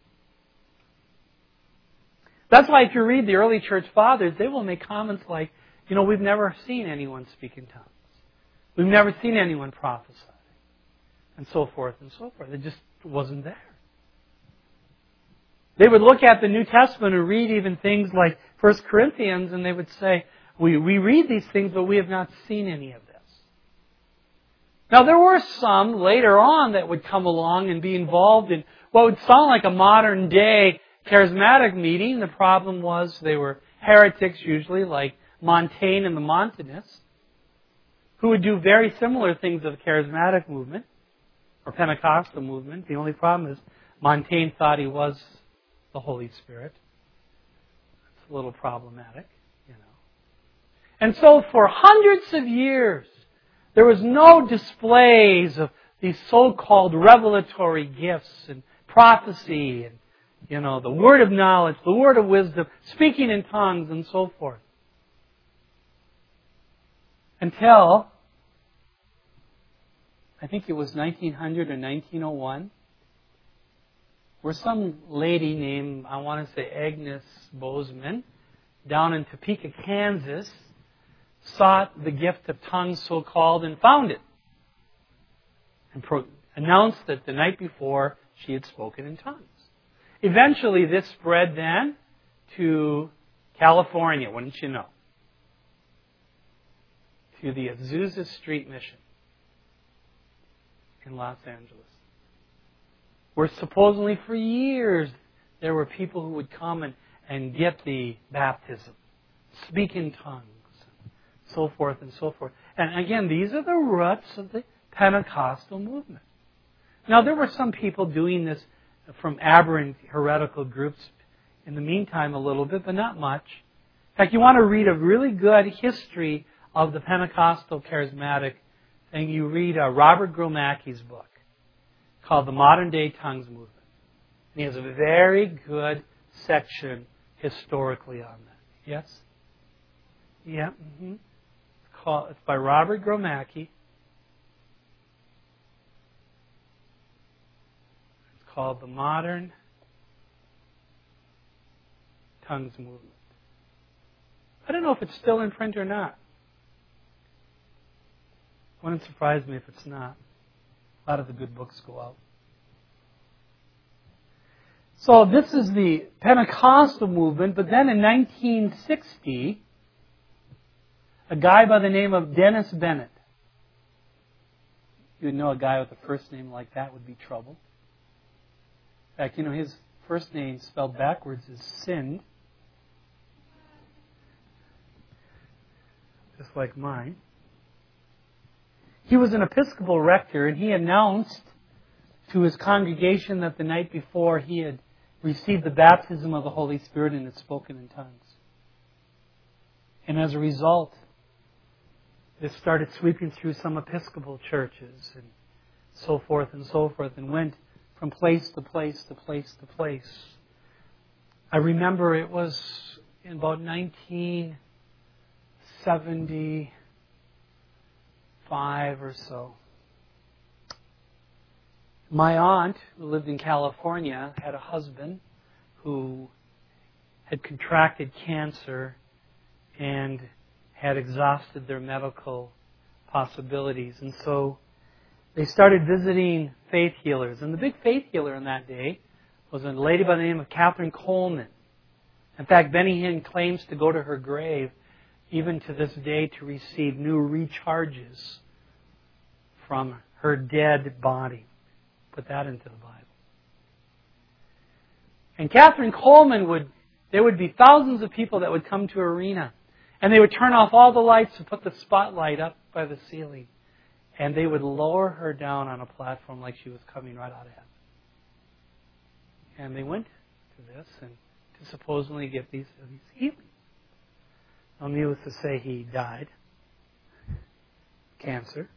Speaker 1: That's why if you read the early church fathers, they will make comments like, we've never seen anyone speak in tongues. We've never seen anyone prophesy. And so forth and so forth. It just wasn't there. They would look at the New Testament and read even things like 1 Corinthians, and they would say, we read these things, but we have not seen any of this. Now, there were some later on that would come along and be involved in what would sound like a modern day charismatic meeting. The problem was they were heretics usually, like Montaigne and the Montanists, who would do very similar things to the charismatic movement or Pentecostal movement. The only problem is Montaigne thought he was the Holy Spirit. It's a little problematic, you know. And so for hundreds of years, there was no displays of these so-called revelatory gifts and prophecy and, you know, the word of knowledge, the word of wisdom, speaking in tongues and so forth. Until, I think it was 1900 or 1901, where some lady named, I want to say Agnes Bozeman, down in Topeka, Kansas, sought the gift of tongues, so-called, and found it. And announced that the night before she had spoken in tongues. Eventually, this spread then to California, wouldn't you know? To the Azusa Street Mission in Los Angeles, where supposedly for years there were people who would come and get the baptism, speak in tongues, so forth and so forth. And again, these are the roots of the Pentecostal movement. Now, there were some people doing this from aberrant heretical groups in the meantime a little bit, but not much. In fact, you want to read a really good history of the Pentecostal charismatic thing, you read Robert Gromacki's book called The Modern Day Tongues Movement. And he has a very good section historically on that. Yes? Yeah. Mm-hmm. It's by Robert Gromacki. It's called The Modern Tongues Movement. I don't know if it's still in print or not. Wouldn't surprise me if it's not. A lot of the good books go out. So this is the Pentecostal movement, but then in 1960, a guy by the name of Dennis Bennett. You would know a guy with a first name like that would be trouble. In fact, you know, his first name spelled backwards is Sind, just like mine. He was an Episcopal rector, and he announced to his congregation that the night before he had received the baptism of the Holy Spirit and had spoken in tongues. And as a result, this started sweeping through some Episcopal churches and so forth, and went from place to place to place to place. I remember it was in about 1975 or so. My aunt, who lived in California, had a husband who had contracted cancer and had exhausted their medical possibilities. And so they started visiting faith healers. And the big faith healer in that day was a lady by the name of Catherine Coleman. In fact, Benny Hinn claims to go to her grave even to this day to receive new recharges from her dead body. Put that into the Bible. And Catherine Coleman there would be thousands of people that would come to her arena. And they would turn off all the lights and put the spotlight up by the ceiling. And they would lower her down on a platform like she was coming right out of heaven. And they went to this and to supposedly get these healings. Now, needless to say, he died. Cancer.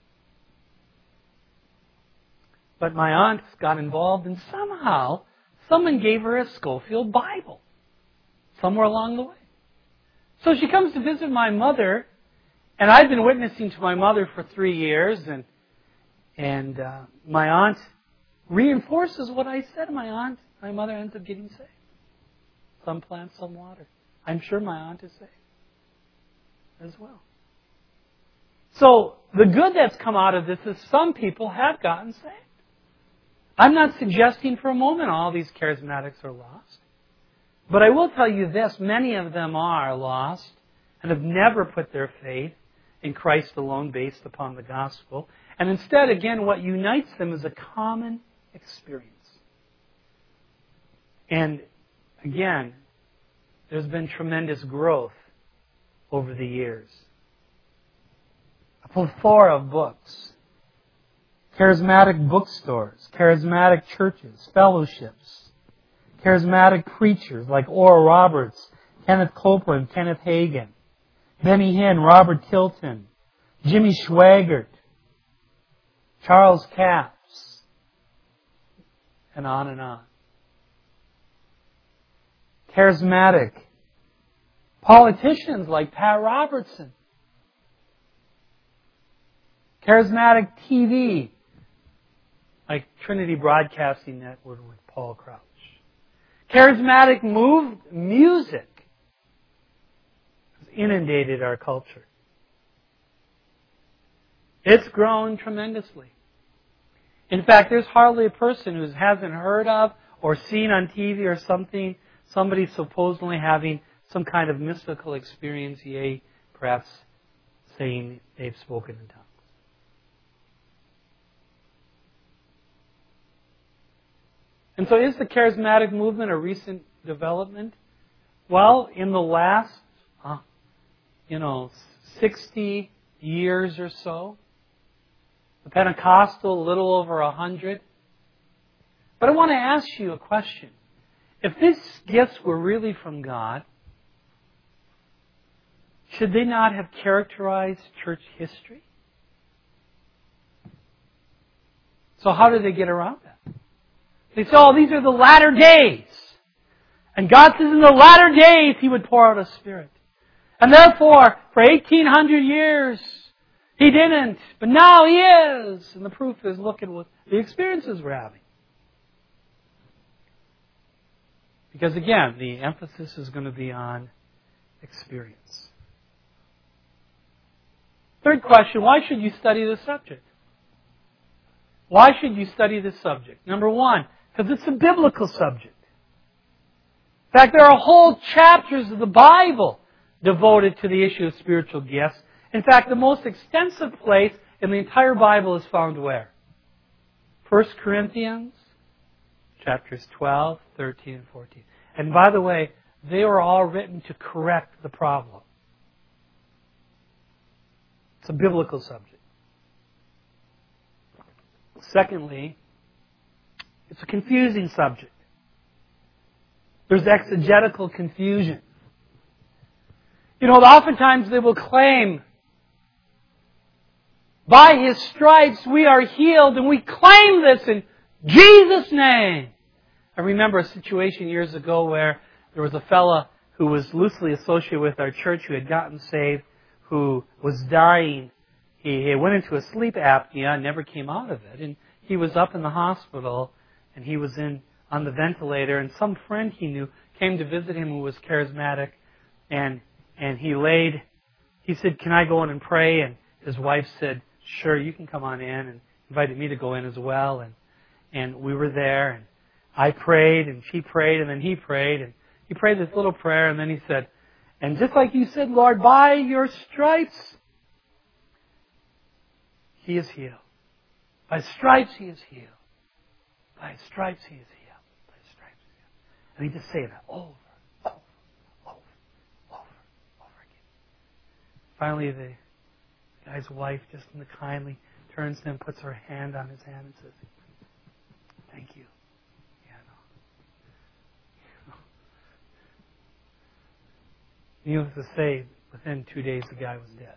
Speaker 1: But my aunt got involved, and somehow someone gave her a Scofield Bible somewhere along the way. So she comes to visit my mother, and I've been witnessing to my mother for 3 years, and my aunt reinforces what I said. My mother ends up getting saved. Some plant, some water. I'm sure my aunt is saved as well. So the good that's come out of this is some people have gotten saved. I'm not suggesting for a moment all these charismatics are lost. But I will tell you this, many of them are lost and have never put their faith in Christ alone based upon the gospel. And instead, again, what unites them is a common experience. And again, there's been tremendous growth over the years. A plethora of books, charismatic bookstores, charismatic churches, fellowships, charismatic preachers like Oral Roberts, Kenneth Copeland, Kenneth Hagin, Benny Hinn, Robert Tilton, Jimmy Swaggart, Charles Capps, and on and on. Charismatic politicians like Pat Robertson. Charismatic TV like Trinity Broadcasting Network with Paul Crouch. Charismatic music has inundated our culture. It's grown tremendously. In fact, there's hardly a person who hasn't heard of or seen on TV or something, somebody supposedly having some kind of mystical experience, yea, perhaps saying they've spoken in tongues. And so is the charismatic movement a recent development? Well, in the last, 60 years or so. The Pentecostal, a little over 100. But I want to ask you a question. If these gifts were really from God, should they not have characterized church history? So how did they get around that? They say, oh, these are the latter days. And God says in the latter days He would pour out a Spirit. And therefore, for 1,800 years, He didn't. But now He is. And the proof is, look at what the experiences we're having. Because again, the emphasis is going to be on experience. Third question, why should you study this subject? Why should you study this subject? Number one, because it's a biblical subject. In fact, there are whole chapters of the Bible devoted to the issue of spiritual gifts. In fact, the most extensive place in the entire Bible is found where? 1 Corinthians, chapters 12, 13, and 14. And by the way, they were all written to correct the problem. It's a biblical subject. Secondly, it's a confusing subject. There's exegetical confusion. Oftentimes they will claim, by His stripes we are healed, and we claim this in Jesus' name. I remember a situation years ago where there was a fella who was loosely associated with our church who had gotten saved, who was dying. He went into a sleep apnea and never came out of it. And he was up in the hospital and he was on the ventilator, and some friend he knew came to visit him who was charismatic, and he said, can I go in and pray? And his wife said, sure, you can come on in, and invited me to go in as well. And we were there, and I prayed, and she prayed, and then he prayed, and he prayed this little prayer, and then he said, and just like you said, Lord, by your stripes, He is healed. By stripes He is healed. By stripes He is healed. By stripes He is healed. And he just saying that over again. Finally, the guy's wife just kindly turns to him, puts her hand on his hand and says, thank you. Needless to say, within 2 days the guy was dead.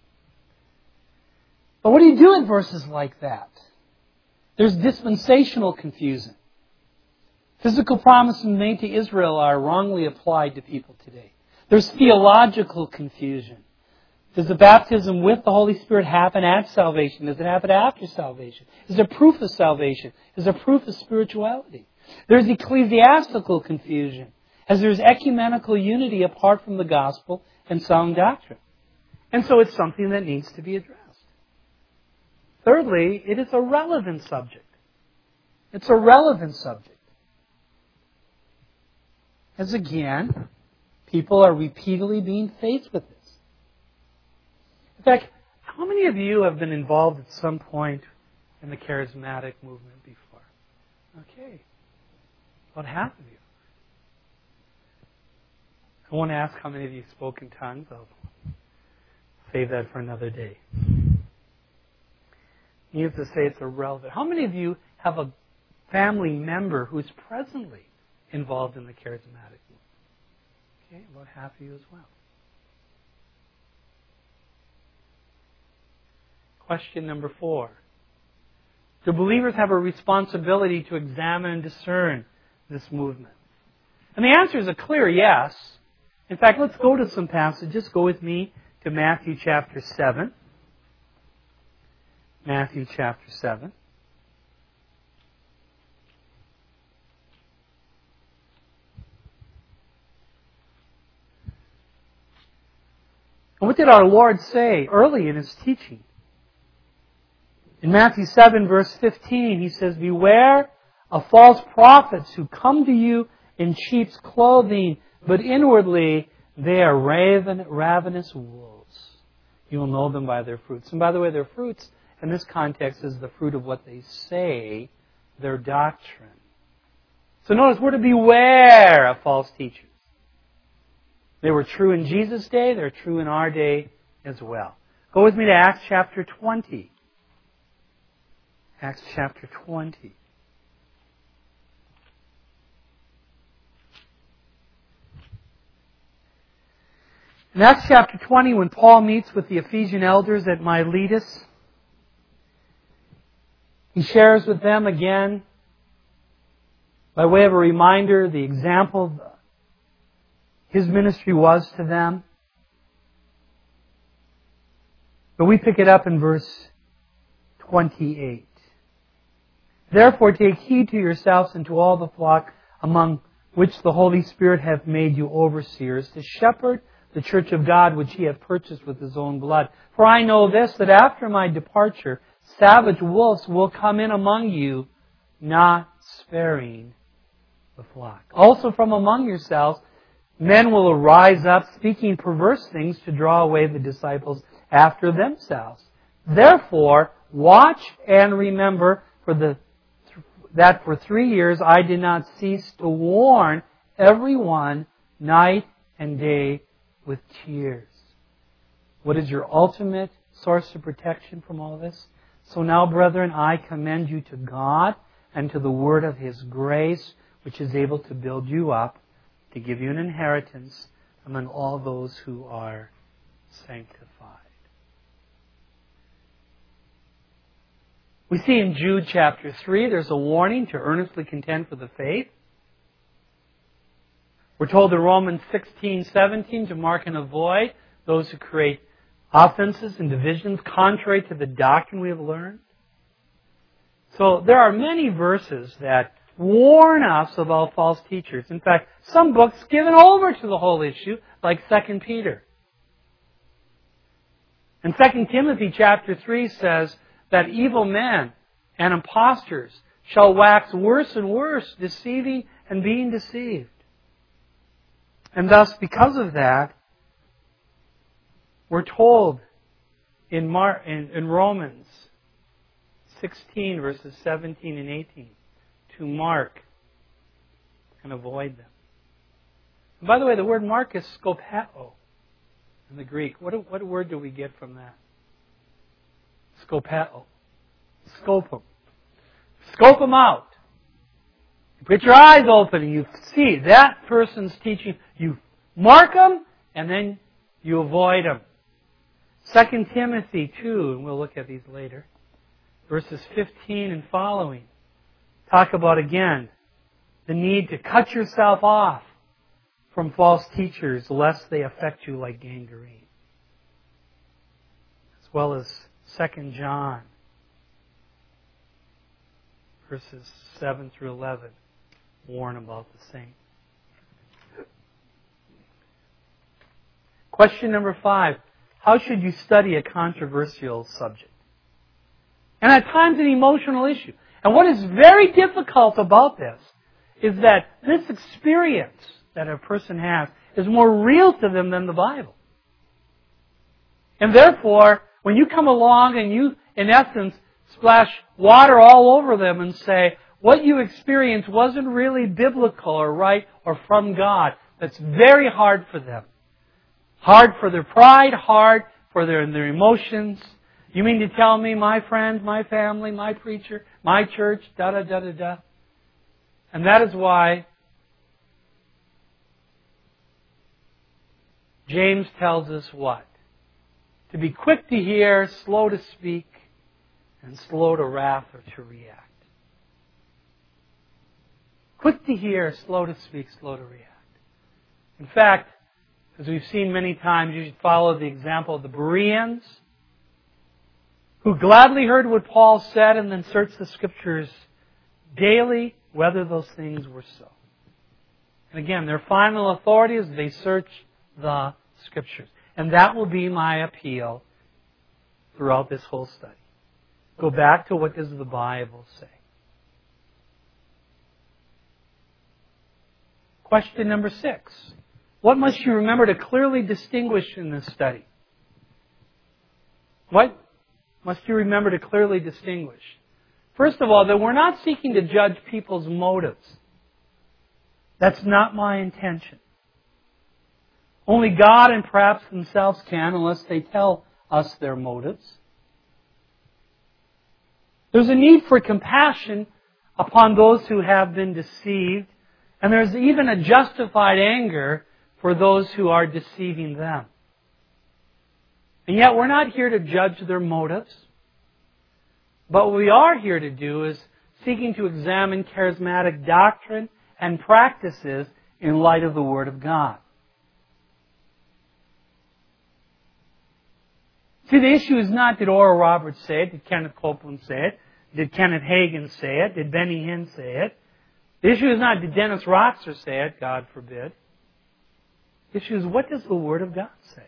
Speaker 1: But what do you do in verses like that? There's dispensational confusion. Physical promises made to Israel are wrongly applied to people today. There's theological confusion. Does the baptism with the Holy Spirit happen at salvation? Does it happen after salvation? Is there proof of salvation? Is there proof of spirituality? There's ecclesiastical confusion, as there's ecumenical unity apart from the gospel and sound doctrine. And so it's something that needs to be addressed. Thirdly, it is a relevant subject. It's a relevant subject. as again, people are repeatedly being faced with this. In fact, how many of you have been involved at some point in the charismatic movement before? Okay. About half of you. I won't ask how many of you spoke in tongues. I'll save that for another day. Needless to say, it's irrelevant. How many of you have a family member who is presently involved in the charismatic movement? Okay, about half of you as well. Question number 4. Do believers have a responsibility to examine and discern this movement? And the answer is a clear yes. In fact, let's go to some passages. Go with me to Matthew chapter 7. Matthew chapter 7. And what did our Lord say early in His teaching? In Matthew 7 verse 15, He says, "Beware of false prophets who come to you in sheep's clothing, but inwardly they are ravenous wolves. You will know them by their fruits." And by the way, their fruits in this context is the fruit of what they say, their doctrine. So notice, we're to beware of false teachers. They were true in Jesus' day, they're true in our day as well. Go with me to Acts chapter 20. Acts chapter 20. In Acts chapter 20, when Paul meets with the Ephesian elders at Miletus, he shares with them again, by way of a reminder, the example his ministry was to them. But we pick it up in verse 28. "Therefore take heed to yourselves and to all the flock among which the Holy Spirit hath made you overseers, to shepherd the church of God which He hath purchased with His own blood. For I know this, that after my departure, savage wolves will come in among you, not sparing the flock. Also from among yourselves, men will arise up, speaking perverse things to draw away the disciples after themselves. Therefore, watch and remember that for 3 years I did not cease to warn everyone night and day with tears." What is your ultimate source of protection from all this? "So now, brethren, I commend you to God and to the word of His grace, which is able to build you up, to give you an inheritance among all those who are sanctified." We see in Jude chapter 3, there's a warning to earnestly contend for the faith. We're told in Romans 16:17 to mark and avoid those who create offenses and divisions contrary to the doctrine we have learned. So there are many verses that warn us about false teachers. In fact, some books given over to the whole issue, like 2 Peter. And 2 Timothy chapter 3 says that evil men and impostors shall wax worse and worse, deceiving and being deceived. And thus, because of that, we're told in Romans 16, verses 17 and 18, to mark and avoid them. And by the way, the word mark is skopao in the Greek. What word do we get from that? Skopao. Scope them. Scope them out. You put your eyes open and you see that person's teaching. You mark them and then you avoid them. 2 Timothy 2, and we'll look at these later, verses 15 and following, talk about, again, the need to cut yourself off from false teachers lest they affect you like gangrene. As well as 2 John, verses 7 through 11, warn about the same. Question number 5. How should you study a controversial subject? And at times an emotional issue. And what is very difficult about this is that this experience that a person has is more real to them than the Bible. And therefore, when you come along and you, in essence, splash water all over them and say, what you experienced wasn't really biblical or right or from God, that's very hard for them. Hard for their pride, hard for their emotions. You mean to tell me my friends, my family, my preacher, my church, da-da-da-da-da. And that is why James tells us what? To be quick to hear, slow to speak, and slow to wrath or to react. Quick to hear, slow to speak, slow to react. In fact, as we've seen many times, you should follow the example of the Bereans, who gladly heard what Paul said and then searched the Scriptures daily whether those things were so. And again, their final authority is they search the Scriptures. And that will be my appeal throughout this whole study. Go back to what does the Bible say. Question number 6. What must you remember to clearly distinguish in this study? What must you remember to clearly distinguish? First of all, that we're not seeking to judge people's motives. That's not my intention. Only God and perhaps themselves can, unless they tell us their motives. There's a need for compassion upon those who have been deceived, and there's even a justified anger for those who are deceiving them. And yet we're not here to judge their motives. But what we are here to do is seeking to examine charismatic doctrine and practices in light of the Word of God. See, the issue is not did Oral Roberts say it, did Kenneth Copeland say it, did Kenneth Hagin say it, did Benny Hinn say it. The issue is not did Dennis Roxer say it, God forbid. The issue is what does the Word of God say?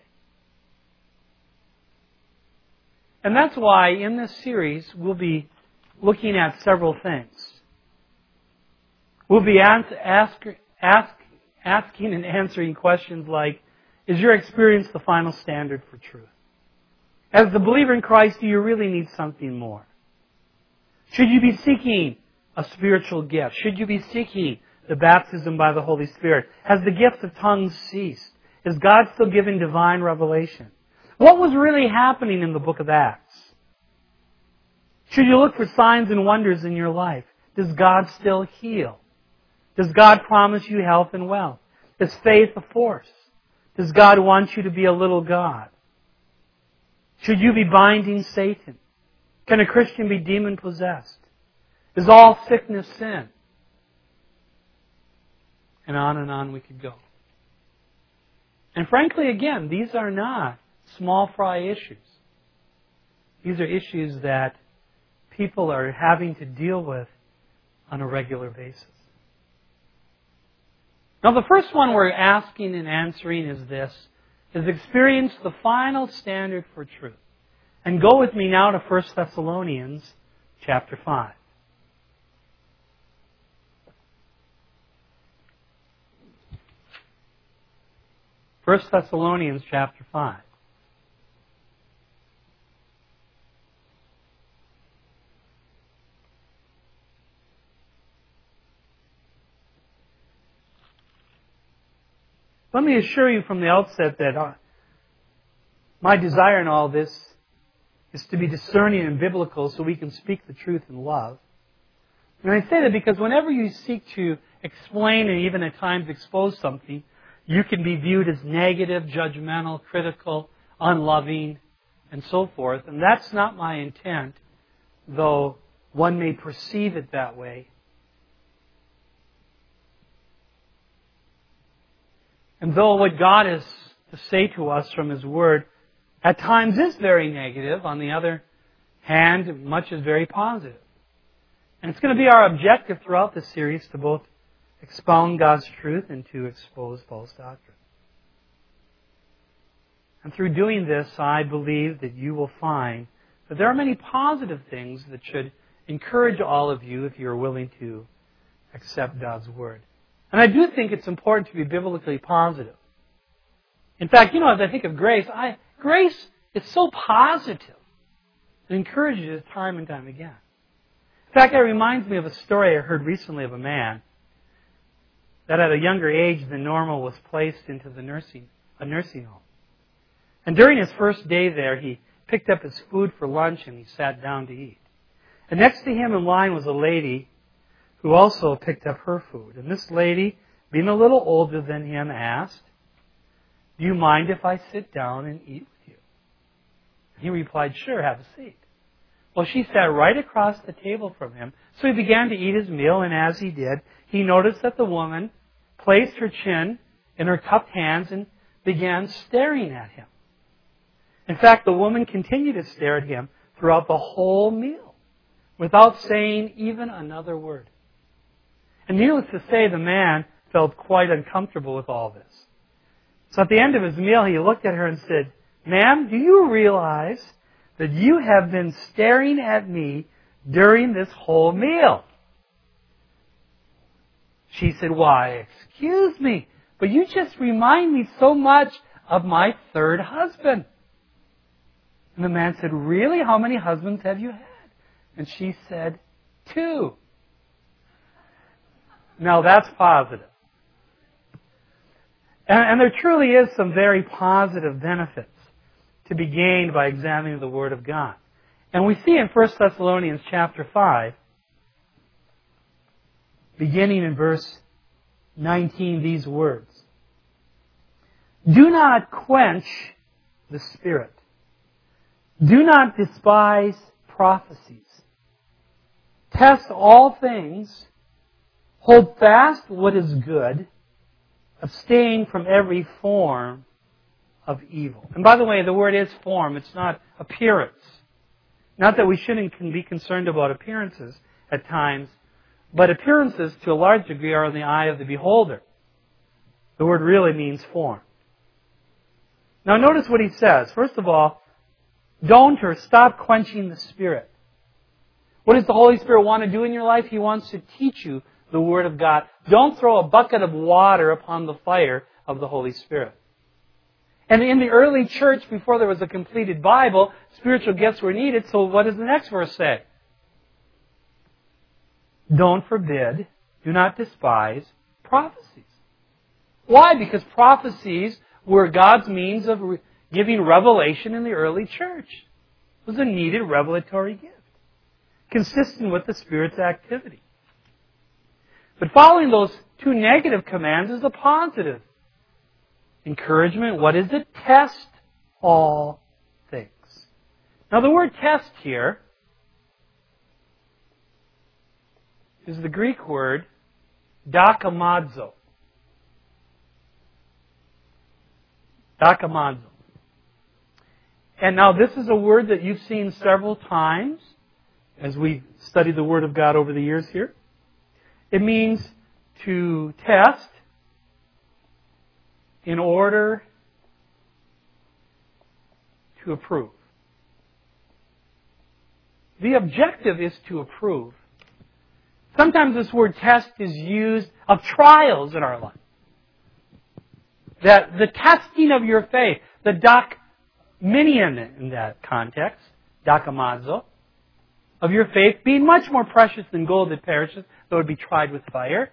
Speaker 1: And that's why in this series we'll be looking at several things. We'll be asking and answering questions like, is your experience the final standard for truth? As the believer in Christ, do you really need something more? Should you be seeking a spiritual gift? Should you be seeking the baptism by the Holy Spirit? Has the gift of tongues ceased? Is God still giving divine revelation? What was really happening in the book of Acts? Should you look for signs and wonders in your life? Does God still heal? Does God promise you health and wealth? Is faith a force? Does God want you to be a little God? Should you be binding Satan? Can a Christian be demon-possessed? Is all sickness sin? And on we could go. And frankly, again, these are not small fry issues. These are issues that people are having to deal with on a regular basis. Now, the first one we're asking and answering is this, is experience the final standard for truth. And go with me now to 1 Thessalonians chapter 5. First Thessalonians chapter 5. Let me assure you from the outset that my desire in all this is to be discerning and biblical so we can speak the truth in love. And I say that because whenever you seek to explain and even at times expose something, you can be viewed as negative, judgmental, critical, unloving, and so forth. And that's not my intent, though one may perceive it that way. And though what God has to say to us from His Word at times is very negative, on the other hand, much is very positive. And it's going to be our objective throughout this series to both expound God's truth and to expose false doctrine. And through doing this, I believe that you will find that there are many positive things that should encourage all of you if you're willing to accept God's Word. And I do think it's important to be biblically positive. In fact, as I think of grace, grace is so positive. It encourages you time and time again. In fact, it reminds me of a story I heard recently of a man that at a younger age than normal was placed into a nursing home. And during his first day there, he picked up his food for lunch and he sat down to eat. And next to him in line was a lady who also picked up her food. And this lady, being a little older than him, asked, "Do you mind if I sit down and eat with you?" And he replied, "Sure, have a seat." Well, she sat right across the table from him, so he began to eat his meal, and as he did, he noticed that the woman placed her chin in her cupped hands and began staring at him. In fact, the woman continued to stare at him throughout the whole meal, without saying even another word. And needless to say, the man felt quite uncomfortable with all this. So at the end of his meal, he looked at her and said, "Ma'am, do you realize that you have been staring at me during this whole meal?" She said, "Why, excuse me, but you just remind me so much of my third husband." And the man said, "Really? How many husbands have you had?" And she said, 2. Now that's positive. And there truly is some very positive benefits to be gained by examining the Word of God. And we see in 1 Thessalonians chapter 5, beginning in verse 19, these words. "Do not quench the Spirit. Do not despise prophecies. Test all things. Hold fast what is good. Abstain from every form of evil." And by the way, the word is form. It's not appearance. Not that we shouldn't be concerned about appearances at times, but appearances to a large degree are in the eye of the beholder. The word really means form. Now notice what he says. First of all, don't or stop quenching the Spirit. What does the Holy Spirit want to do in your life? He wants to teach you the Word of God. Don't throw a bucket of water upon the fire of the Holy Spirit. And in the early church, before there was a completed Bible, spiritual gifts were needed. So what does the next verse say? Don't forbid, do not despise prophecies. Why? Because prophecies were God's means of giving revelation in the early church. It was a needed revelatory gift, consistent with the Spirit's activity. But following those 2 negative commands is a positive encouragement. What is it? Test all things. Now the word test here is the Greek word dokimazo. Dokimazo. And now this is a word that you've seen several times as we studied the Word of God over the years here. It means to test in order to approve. The objective is to approve. Sometimes this word test is used of trials in our life. That the testing of your faith, the dokuminion in that context, dokimazo, of your faith, being much more precious than gold that perishes, though it be tried with fire,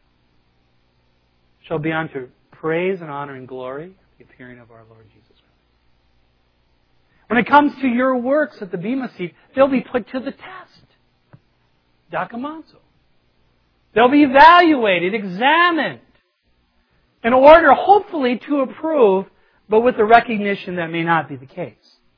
Speaker 1: shall be unto praise and honor and glory at the appearing of our Lord Jesus Christ. When it comes to your works at the Bema seat, they'll be put to the test. Dokimazo. They'll be evaluated, examined, in order, hopefully, to approve, but with the recognition that may not be the case.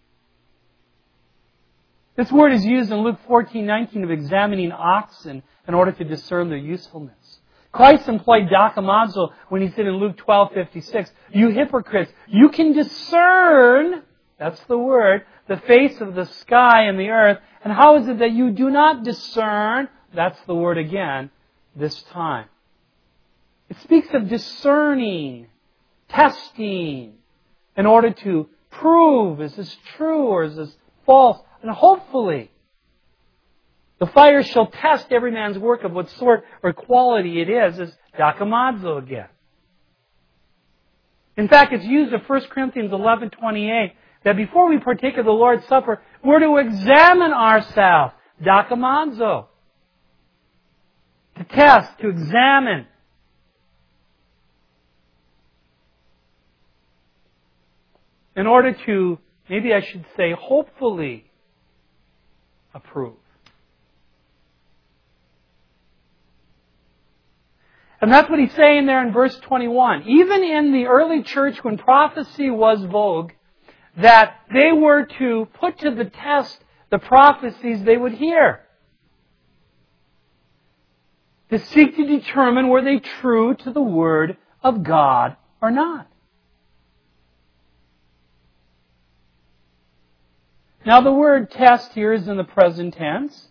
Speaker 1: This word is used in Luke 14:19 of examining oxen in order to discern their usefulness. Christ employed dokimazo when he said in Luke 12:56, "You hypocrites, you can discern," that's the word, "the face of the sky and the earth. And how is it that you do not discern?" That's the word again, this time. It speaks of discerning, testing, in order to prove, is this true or is this false? And hopefully, The fire shall test every man's work of what sort or quality it is dokimazo again. In fact, it's used in 1 Corinthians 11:28 that before we partake of the Lord's Supper, we're to examine ourselves. Dokimazo. To test, to examine. In order to, maybe I should say, hopefully approve. And that's what he's saying there in verse 21. Even in the early church when prophecy was vogue, that they were to put to the test the prophecies they would hear. To seek to determine were they true to the Word of God or not. Now the word test here is in the present tense.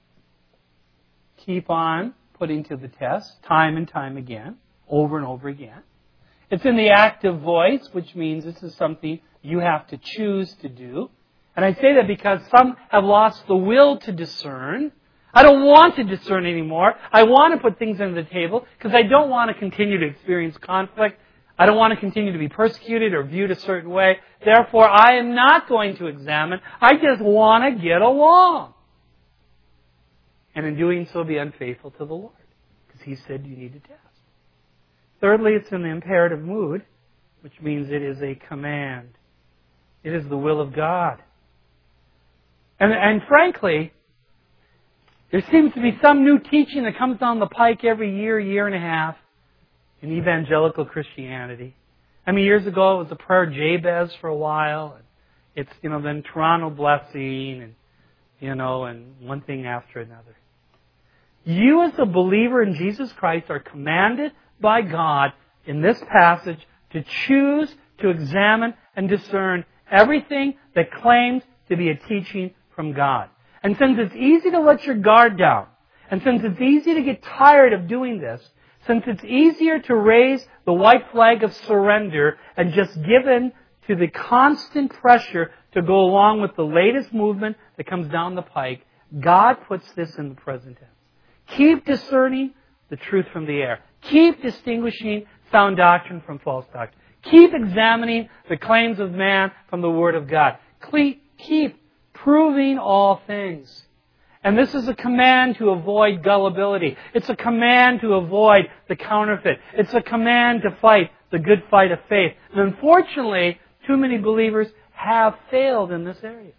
Speaker 1: Keep on putting to the test, time and time again, over and over again. It's in the active voice, which means this is something you have to choose to do. And I say that because some have lost the will to discern. I don't want to discern anymore. I want to put things on the table because I don't want to continue to experience conflict. I don't want to continue to be persecuted or viewed a certain way. Therefore, I am not going to examine. I just want to get along. And in doing so, be unfaithful to the Lord. Because He said you need to test. Thirdly, it's in the imperative mood, which means it is a command. It is the will of God. And frankly, there seems to be some new teaching that comes down the pike every year and a half in evangelical Christianity. I mean, years ago it was the prayer Jabez for a while. And it's, then Toronto blessing and one thing after another. You as a believer in Jesus Christ are commanded by God in this passage to choose to examine and discern everything that claims to be a teaching from God. And since it's easy to let your guard down, and since it's easy to get tired of doing this, since it's easier to raise the white flag of surrender and just give in to the constant pressure to go along with the latest movement that comes down the pike, God puts this in the present tense. Keep discerning the truth from the error. Keep distinguishing sound doctrine from false doctrine. Keep examining the claims of man from the Word of God. Keep proving all things. And this is a command to avoid gullibility. It's a command to avoid the counterfeit. It's a command to fight the good fight of faith. And unfortunately, too many believers have failed in this area.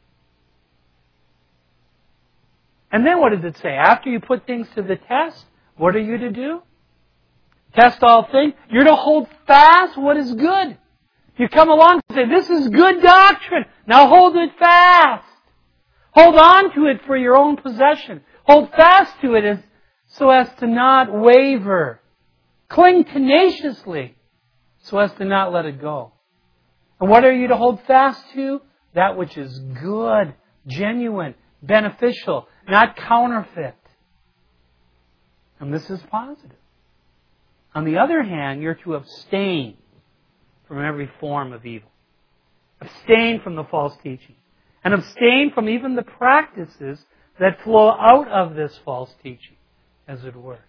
Speaker 1: And then what does it say? After you put things to the test, what are you to do? Test all things. You're to hold fast what is good. You come along and say, this is good doctrine. Now hold it fast. Hold on to it for your own possession. Hold fast to it so as to not waver. Cling tenaciously so as to not let it go. And what are you to hold fast to? That which is good, genuine, beneficial, not counterfeit. And this is positive. On the other hand, you're to abstain from every form of evil. Abstain from the false teaching. And abstain from even the practices that flow out of this false teaching, as it were.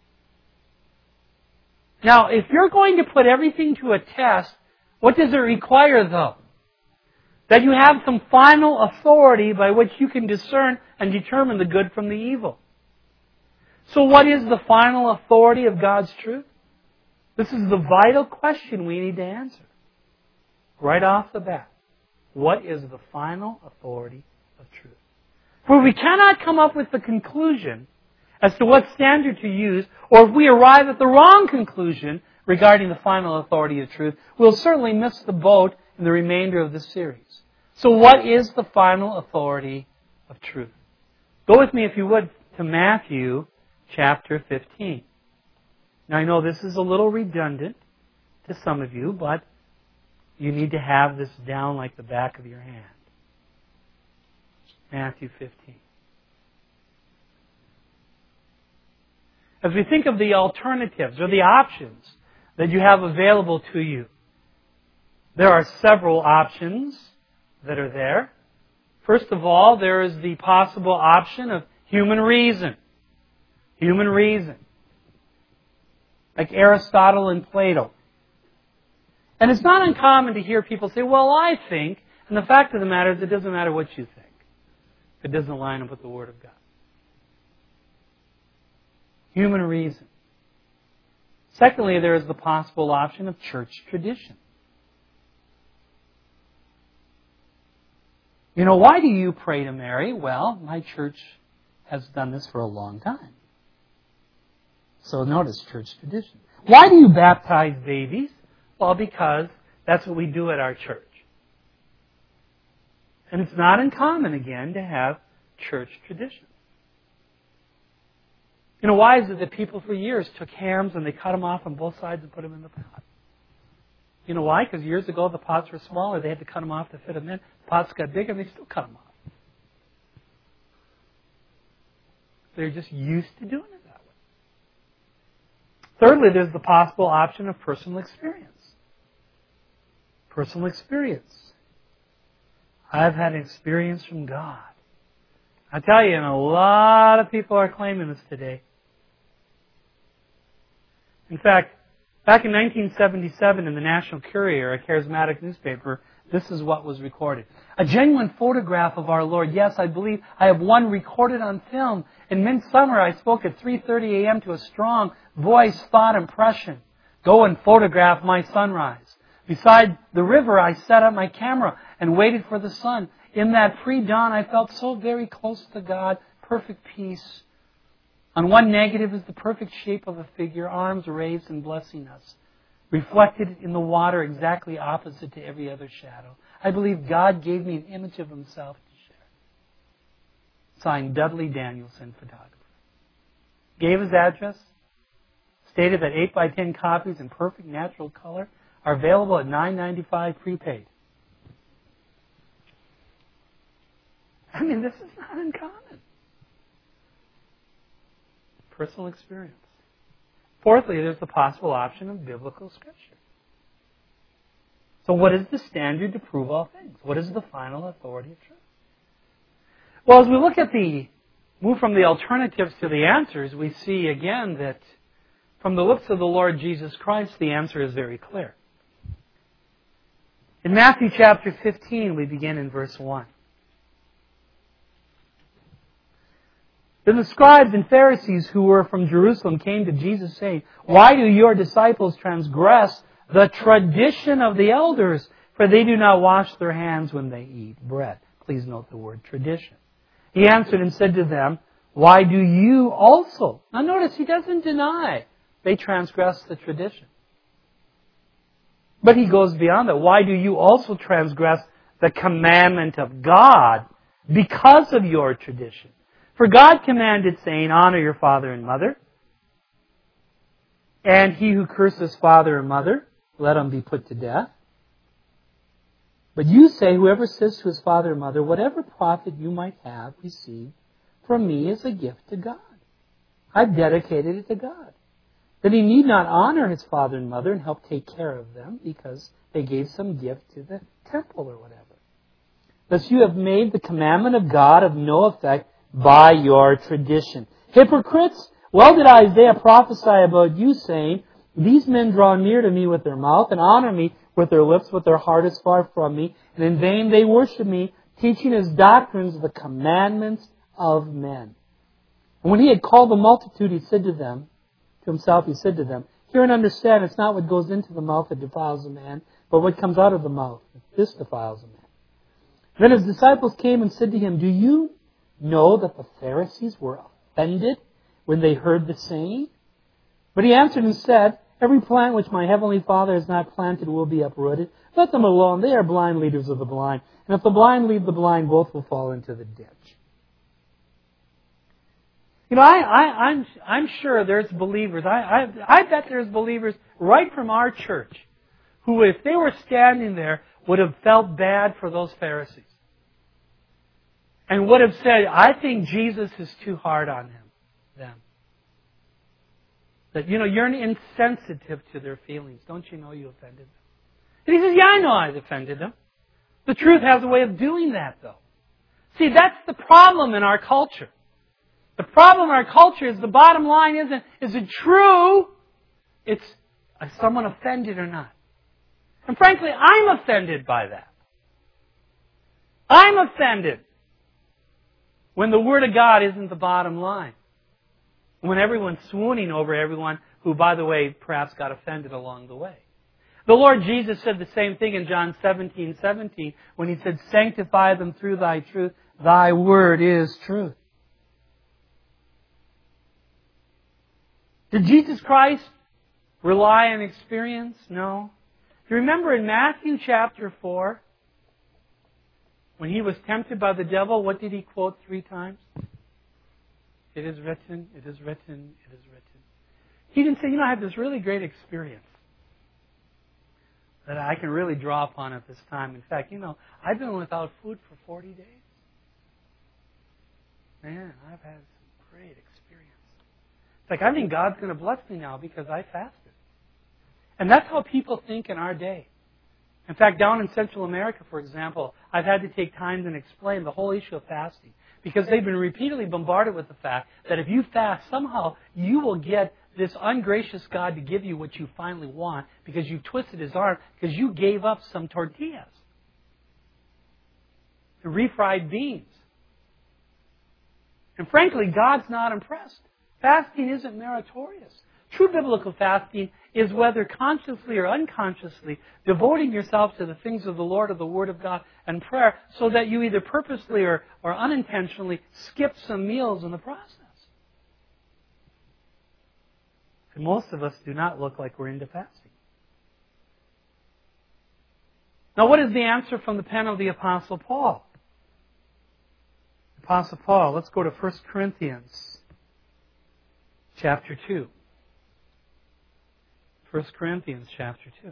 Speaker 1: Now, if you're going to put everything to a test, what does it require, though? That you have some final authority by which you can discern and determine the good from the evil. So what is the final authority of God's truth? This is the vital question we need to answer. Right off the bat. What is the final authority of truth? For we cannot come up with the conclusion as to what standard to use, or if we arrive at the wrong conclusion regarding the final authority of truth, we'll certainly miss the boat in the remainder of this series. So what is the final authority of truth? Go with me, if you would, to Matthew chapter 15. Now I know this is a little redundant to some of you, but you need to have this down like the back of your hand. Matthew 15. As we think of the alternatives or the options that you have available to you, there are several options that are there. First of all, there is the possible option of Human reason. Human reason. Like Aristotle and Plato. And it's not uncommon to hear people say, well, I think, and the fact of the matter is it doesn't matter what you think if it doesn't line up with the Word of God. Human reason. Secondly, there is the possible option of church tradition. You know, why do you pray to Mary? Well, my church has done this for a long time. So notice church tradition. Why do you baptize babies? Well, because that's what we do at our church. And it's not uncommon, again, to have church tradition. You know, why is it that people for years took hams and they cut them off on both sides and put them in the pot? You know why? Because years ago the pots were smaller. They had to cut them off to fit them in. The pots got bigger and they still cut them off. They're just used to doing it that way. Thirdly, there's the possible option of personal experience. Personal experience. I've had an experience from God. I tell you, and a lot of people are claiming this today. In fact, back in 1977 in the National Courier, a charismatic newspaper, this is what was recorded. A genuine photograph of our Lord. Yes, I believe I have one recorded on film. In midsummer, I spoke at 3:30 a.m. to a strong voice, thought, impression. Go and photograph my sunrise. Beside the river, I set up my camera and waited for the sun. In that pre-dawn, I felt so very close to God, perfect peace. On one negative is the perfect shape of a figure, arms raised and blessing us, reflected in the water exactly opposite to every other shadow. I believe God gave me an image of Himself to share. Signed, Dudley Danielson, photographer. Gave his address, stated that 8x10 copies in perfect natural color are available at $9.95 prepaid. I mean, this is not uncommon. Personal experience. Fourthly, there's the possible option of biblical Scripture. So what is the standard to prove all things? What is the final authority of truth? Well, as we look at move from the alternatives to the answers, we see again that from the lips of the Lord Jesus Christ, the answer is very clear. In Matthew chapter 15, we begin in verse 1. Then the scribes and Pharisees who were from Jerusalem came to Jesus saying, "Why do your disciples transgress the tradition of the elders? For they do not wash their hands when they eat bread." Please note the word tradition. He answered and said to them, "Why do you also?" Now notice, he doesn't deny they transgress the tradition. But he goes beyond that. Why do you also transgress the commandment of God because of your tradition? For God commanded, saying, "Honor your father and mother. And he who curses father or mother, let him be put to death." But you say, "Whoever says to his father or mother, whatever profit you might have received from me is a gift to God. I've dedicated it to God. That he need not honor his father and mother and help take care of them because they gave some gift to the temple or whatever. Thus you have made the commandment of God of no effect by your tradition. Hypocrites, well did Isaiah prophesy about you, saying, these men draw near to me with their mouth and honor me with their lips, but their heart is far from me. And in vain they worship me, teaching as doctrines the commandments of men." And when he had called the multitude, he said to himself, "Hear and understand, it's not what goes into the mouth that defiles a man, but what comes out of the mouth. This defiles a man." Then his disciples came and said to him, "Do you know that the Pharisees were offended when they heard the saying?" But he answered and said, "Every plant which my heavenly Father has not planted will be uprooted. Let them alone. They are blind leaders of the blind. And if the blind lead the blind, both will fall into the ditch." You know, I'm sure there's believers, I bet there's believers right from our church who, if they were standing there, would have felt bad for those Pharisees. And would have said, "I think Jesus is too hard on them. That, you're insensitive to their feelings. Don't you know you offended them?" And he says, "Yeah, I know I've offended them." The truth has a way of doing that, though. See, that's the problem in our culture. The problem in our culture is the bottom line isn't, is it true? It's, is someone offended or not? And frankly, I'm offended by that. I'm offended when the Word of God isn't the bottom line. When everyone's swooning over everyone who, by the way, perhaps got offended along the way. The Lord Jesus said the same thing in John 17:17 when He said, "Sanctify them through Thy truth. Thy Word is truth." Did Jesus Christ rely on experience? No. You remember in Matthew chapter 4, when He was tempted by the devil, what did He quote 3 times? It is written, it is written, it is written. He didn't say, I have this really great experience that I can really draw upon at this time. In fact, I've been without food for 40 days. Man, I've had some great experience. It's like, I think God's going to bless me now because I fasted. And that's how people think in our day. In fact, down in Central America, for example, I've had to take time to explain the whole issue of fasting. Because they've been repeatedly bombarded with the fact that if you fast, somehow you will get this ungracious God to give you what you finally want because you've twisted His arm because you gave up some tortillas. The refried beans. And frankly, God's not impressed. Fasting isn't meritorious. True biblical fasting is whether consciously or unconsciously devoting yourself to the things of the Lord or the Word of God and prayer so that you either purposely or unintentionally skip some meals in the process. And most of us do not look like we're into fasting. Now, what is the answer from the pen of the Apostle Paul? Apostle Paul, let's go to 1 Corinthians chapter 2. 1 Corinthians chapter 2.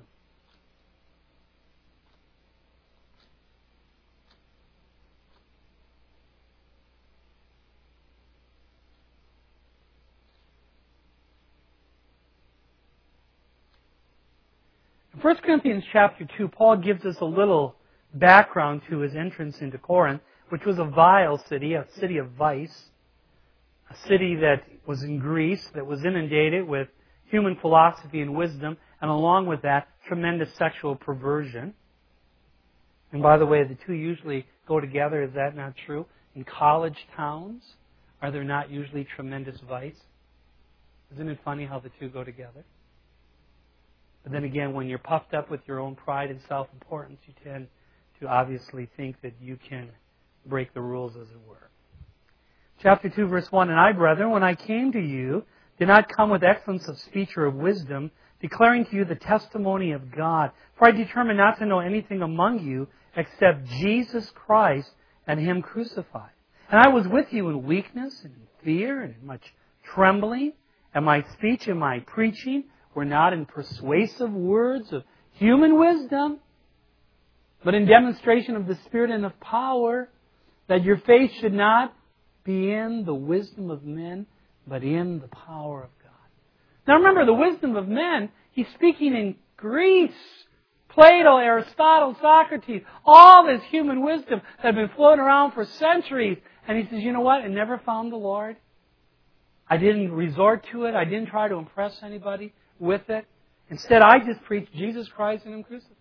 Speaker 1: In 1 Corinthians chapter 2, Paul gives us a little background to his entrance into Corinth, which was a vile city, a city of vice, a city that was in Greece, that was inundated with human philosophy and wisdom, and along with that, tremendous sexual perversion. And by the way, the two usually go together. Is that not true? In college towns, are there not usually tremendous vice? Isn't it funny how the two go together? But then again, when you're puffed up with your own pride and self-importance, you tend to obviously think that you can break the rules, as it were. Chapter 2, verse 1, "And I, brethren, when I came to you, did not come with excellence of speech or of wisdom, declaring to you the testimony of God. For I determined not to know anything among you except Jesus Christ and Him crucified. And I was with you in weakness and in fear and in much trembling, and my speech and my preaching were not in persuasive words of human wisdom, but in demonstration of the Spirit and of power, that your faith should not be in the wisdom of men, but in the power of God." Now remember, the wisdom of men, he's speaking in Greece. Plato, Aristotle, Socrates, all this human wisdom that had been floating around for centuries. And he says, you know what? I never found the Lord. I didn't resort to it. I didn't try to impress anybody with it. Instead, I just preached Jesus Christ and Him crucified.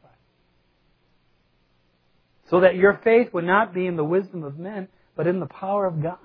Speaker 1: So that your faith would not be in the wisdom of men, but in the power of God.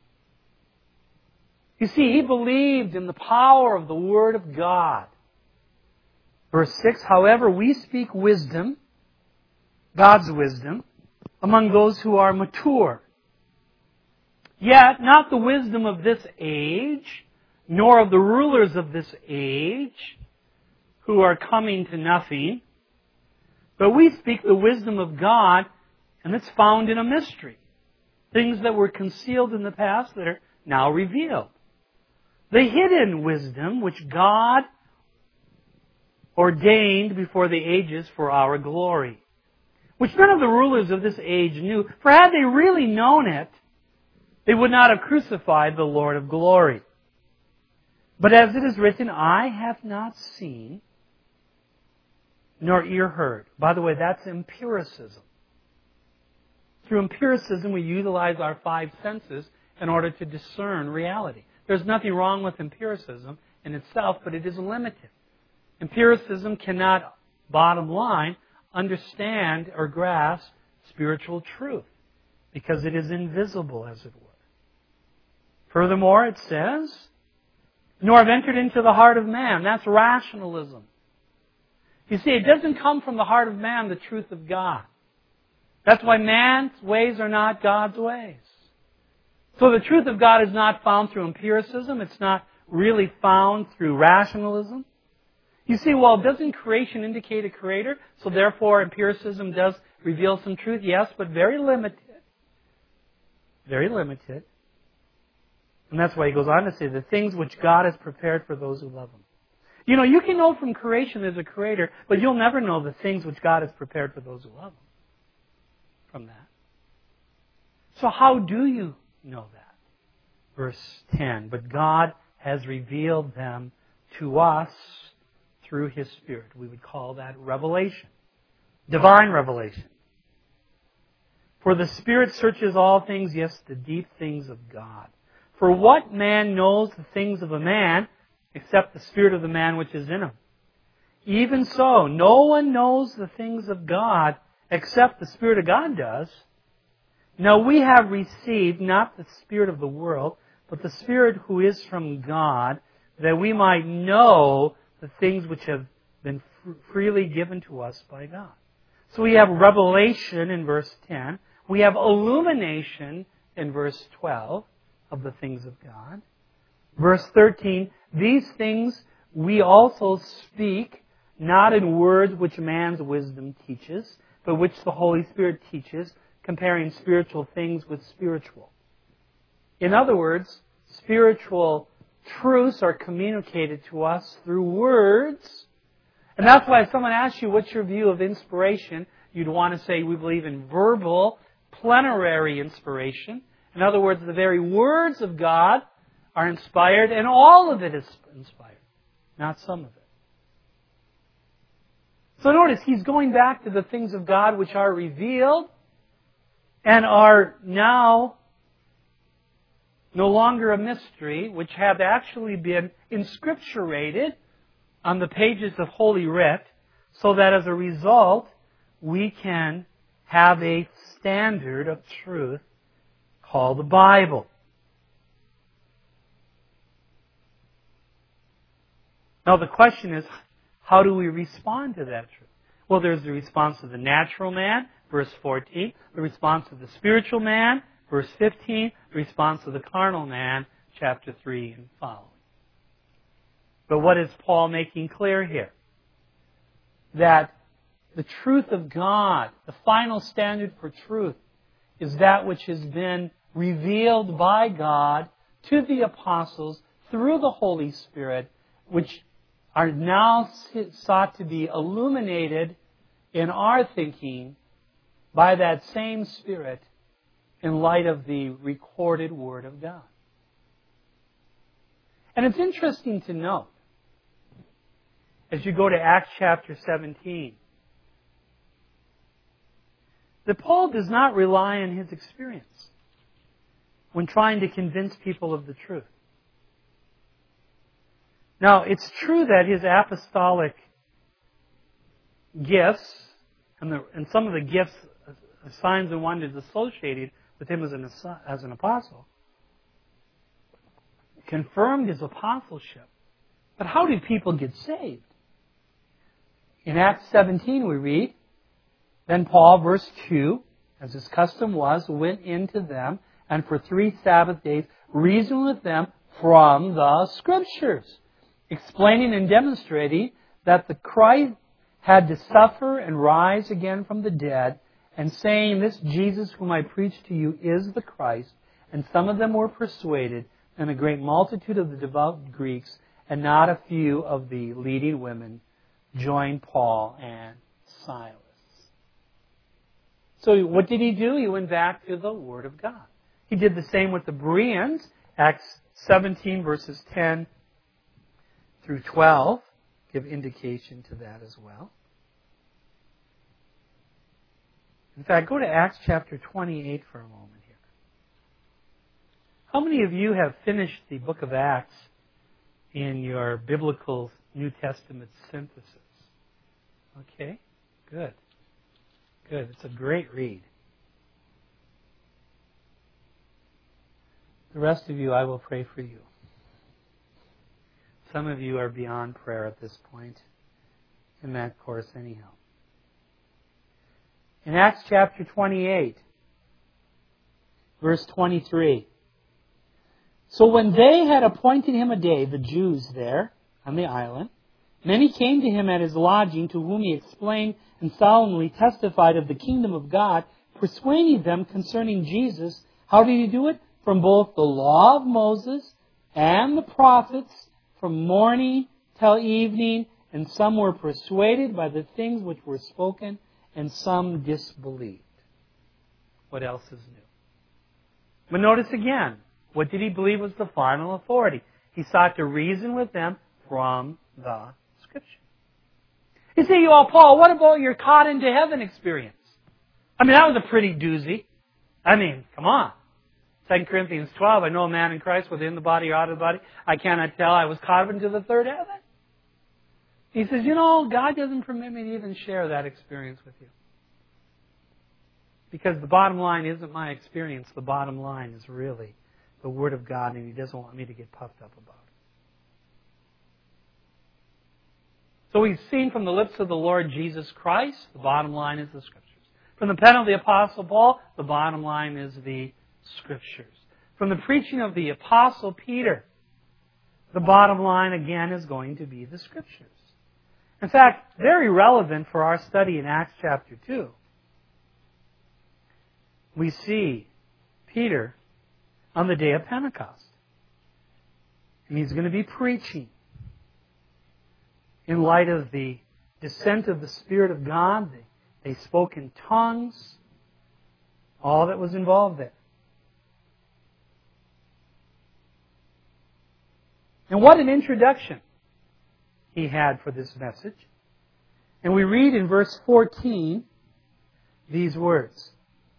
Speaker 1: You see, he believed in the power of the Word of God. Verse 6, "However, we speak wisdom," God's wisdom, "among those who are mature. Yet not the wisdom of this age, nor of the rulers of this age, who are coming to nothing. But we speak the wisdom of God, and it's found in a mystery. Things that were concealed in the past that are now revealed. The hidden wisdom which God ordained before the ages for our glory, which none of the rulers of this age knew. For had they really known it, they would not have crucified the Lord of glory. But as it is written, eye hath not seen, nor ear heard." By the way, that's empiricism. Through empiricism, we utilize our 5 senses in order to discern reality. There's nothing wrong with empiricism in itself, but it is limited. Empiricism cannot, bottom line, understand or grasp spiritual truth because it is invisible, as it were. Furthermore, it says, nor have entered into the heart of man. That's rationalism. You see, it doesn't come from the heart of man, the truth of God. That's why man's ways are not God's ways. So the truth of God is not found through empiricism. It's not really found through rationalism. You see, well, doesn't creation indicate a creator? So therefore, empiricism does reveal some truth. Yes, but very limited. Very limited. And that's why he goes on to say, the things which God has prepared for those who love Him. You know, you can know from creation there's a creator, but you'll never know the things which God has prepared for those who love Him from that. So how do you know that? Verse 10, but God has revealed them to us through His Spirit. We would call that revelation. Divine revelation. For the Spirit searches all things, yes, the deep things of God. For what man knows the things of a man, except the spirit of the man which is in him? Even so, no one knows the things of God, except the Spirit of God does. Now we have received not the spirit of the world, but the Spirit who is from God, that we might know the things which have been freely given to us by God. So we have revelation in verse 10. We have illumination in verse 12 of the things of God. Verse 13, these things we also speak, not in words which man's wisdom teaches, but which the Holy Spirit teaches, comparing spiritual things with spiritual. In other words, spiritual truths are communicated to us through words. And that's why if someone asks you what's your view of inspiration, you'd want to say we believe in verbal, plenary inspiration. In other words, the very words of God are inspired, and all of it is inspired, not some of it. So notice, he's going back to the things of God which are revealed and are now no longer a mystery, which have actually been inscripturated on the pages of Holy Writ, so that as a result, we can have a standard of truth called the Bible. Now the question is, how do we respond to that truth? Well, there's the response of the natural man, verse 14, the response of the spiritual man, verse 15, the response of the carnal man, chapter 3 and following. But what is Paul making clear here? That the truth of God, the final standard for truth, is that which has been revealed by God to the apostles through the Holy Spirit, which are now sought to be illuminated in our thinking by that same Spirit in light of the recorded Word of God. And it's interesting to note, as you go to Acts chapter 17, that Paul does not rely on his experience when trying to convince people of the truth. Now, it's true that his apostolic gifts and some of the gifts, signs and wonders associated with him as an apostle confirmed his apostleship. But how did people get saved? In Acts 17 we read, then Paul, verse 2, as his custom was, went into them and for 3 Sabbath days reasoned with them from the Scriptures, explaining and demonstrating that the Christ had to suffer and rise again from the dead, and saying, this Jesus whom I preach to you is the Christ. And some of them were persuaded, and a great multitude of the devout Greeks, and not a few of the leading women, joined Paul and Silas. So what did he do? He went back to the Word of God. He did the same with the Bereans, Acts 17 verses 10 through 12 give indication to that as well. In fact, go to Acts chapter 28 for a moment here. How many of you have finished the book of Acts in your biblical New Testament synthesis? Okay, good. Good. It's a great read. The rest of you, I will pray for you. Some of you are beyond prayer at this point in that course anyhow. In Acts chapter 28, verse 23. So when they had appointed him a day, the Jews there on the island, many came to him at his lodging, to whom he explained and solemnly testified of the kingdom of God, persuading them concerning Jesus. How did he do it? From both the law of Moses and the prophets, from morning till evening, and some were persuaded by the things which were spoken, and some disbelieved. What else is new? But notice again, what did he believe was the final authority? He sought to reason with them from the Scripture. You say, well, Paul, what about your caught into heaven experience? I mean, that was a pretty doozy. I mean, come on. 2 Corinthians 12, I know a man in Christ within the body or out of the body. I cannot tell. I was caught up into the third heaven. He says, God doesn't permit me to even share that experience with you. Because the bottom line isn't my experience. The bottom line is really the Word of God, and He doesn't want me to get puffed up about it. So we've seen from the lips of the Lord Jesus Christ, the bottom line is the Scriptures. From the pen of the Apostle Paul, the bottom line is the Scriptures. From the preaching of the Apostle Peter, the bottom line again is going to be the Scriptures. In fact, very relevant for our study in Acts chapter 2. We see Peter on the day of Pentecost. And he's going to be preaching in light of the descent of the Spirit of God. They spoke in tongues. All that was involved there. And what an introduction he had for this message. And we read in verse 14 these words.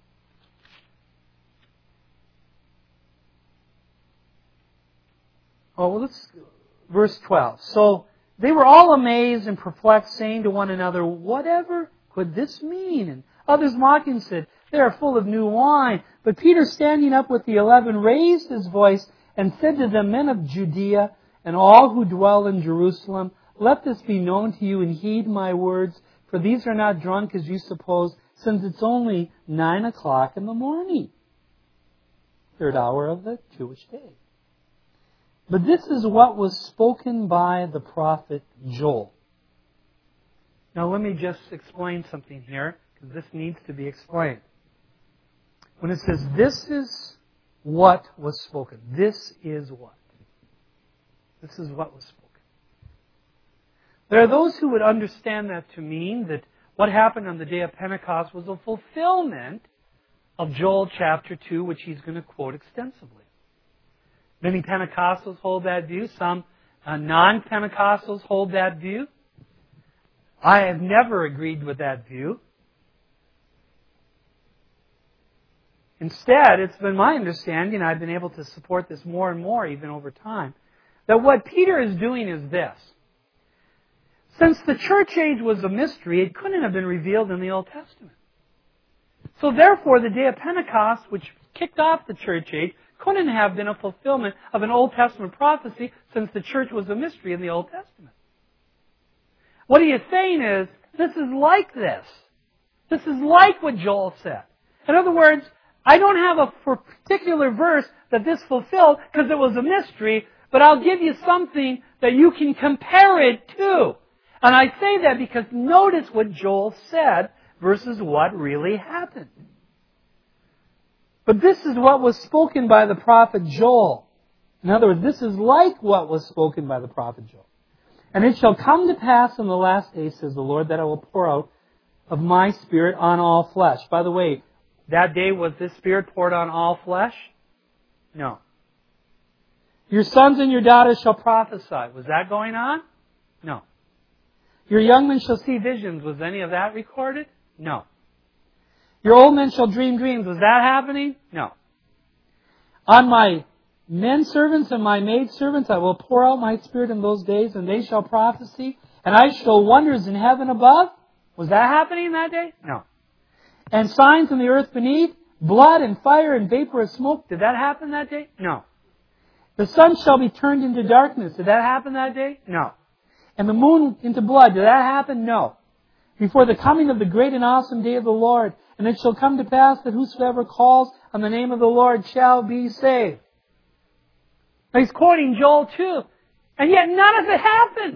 Speaker 1: Verse 12. So they were all amazed and perplexed, saying to one another, whatever could this mean? And others mocking said, they are full of new wine. But Peter, standing up with the 11, raised his voice and said to the men of Judea and all who dwell in Jerusalem, let this be known to you and heed my words, for these are not drunk as you suppose, since it's only 9 o'clock in the morning, third hour of the Jewish day. But this is what was spoken by the prophet Joel. Now let me just explain something here, because this needs to be explained. When it says, this is what was spoken. This is what? This is what was spoken. There are those who would understand that to mean that what happened on the day of Pentecost was a fulfillment of Joel chapter 2, which he's going to quote extensively. Many Pentecostals hold that view. Some non-Pentecostals hold that view. I have never agreed with that view. Instead, it's been my understanding, I've been able to support this more and more even over time, that what Peter is doing is this. Since the church age was a mystery, it couldn't have been revealed in the Old Testament. So therefore, the day of Pentecost, which kicked off the church age, couldn't have been a fulfillment of an Old Testament prophecy, since the church was a mystery in the Old Testament. What he is saying is, this is like this. This is like what Joel said. In other words, I don't have a particular verse that this fulfilled because it was a mystery, but I'll give you something that you can compare it to. And I say that because notice what Joel said versus what really happened. But this is what was spoken by the prophet Joel. In other words, this is like what was spoken by the prophet Joel. And it shall come to pass in the last days, says the Lord, that I will pour out of my Spirit on all flesh. By the way, that day was this Spirit poured on all flesh? No. Your sons and your daughters shall prophesy. Was that going on? No. Your young men shall see visions. Was any of that recorded? No. Your old men shall dream dreams. Was that happening? No. On my men servants and my maid servants, I will pour out my Spirit in those days, and they shall prophesy, and I show wonders in heaven above. Was that happening that day? No. And signs in the earth beneath, blood and fire and vapor of smoke. Did that happen that day? No. The sun shall be turned into darkness. Did that happen that day? No. And the moon into blood. Did that happen? No. Before the coming of the great and awesome day of the Lord. And it shall come to pass that whosoever calls on the name of the Lord shall be saved. Now he's quoting Joel 2. And yet none of it happened.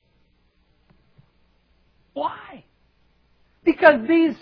Speaker 1: Why? Because these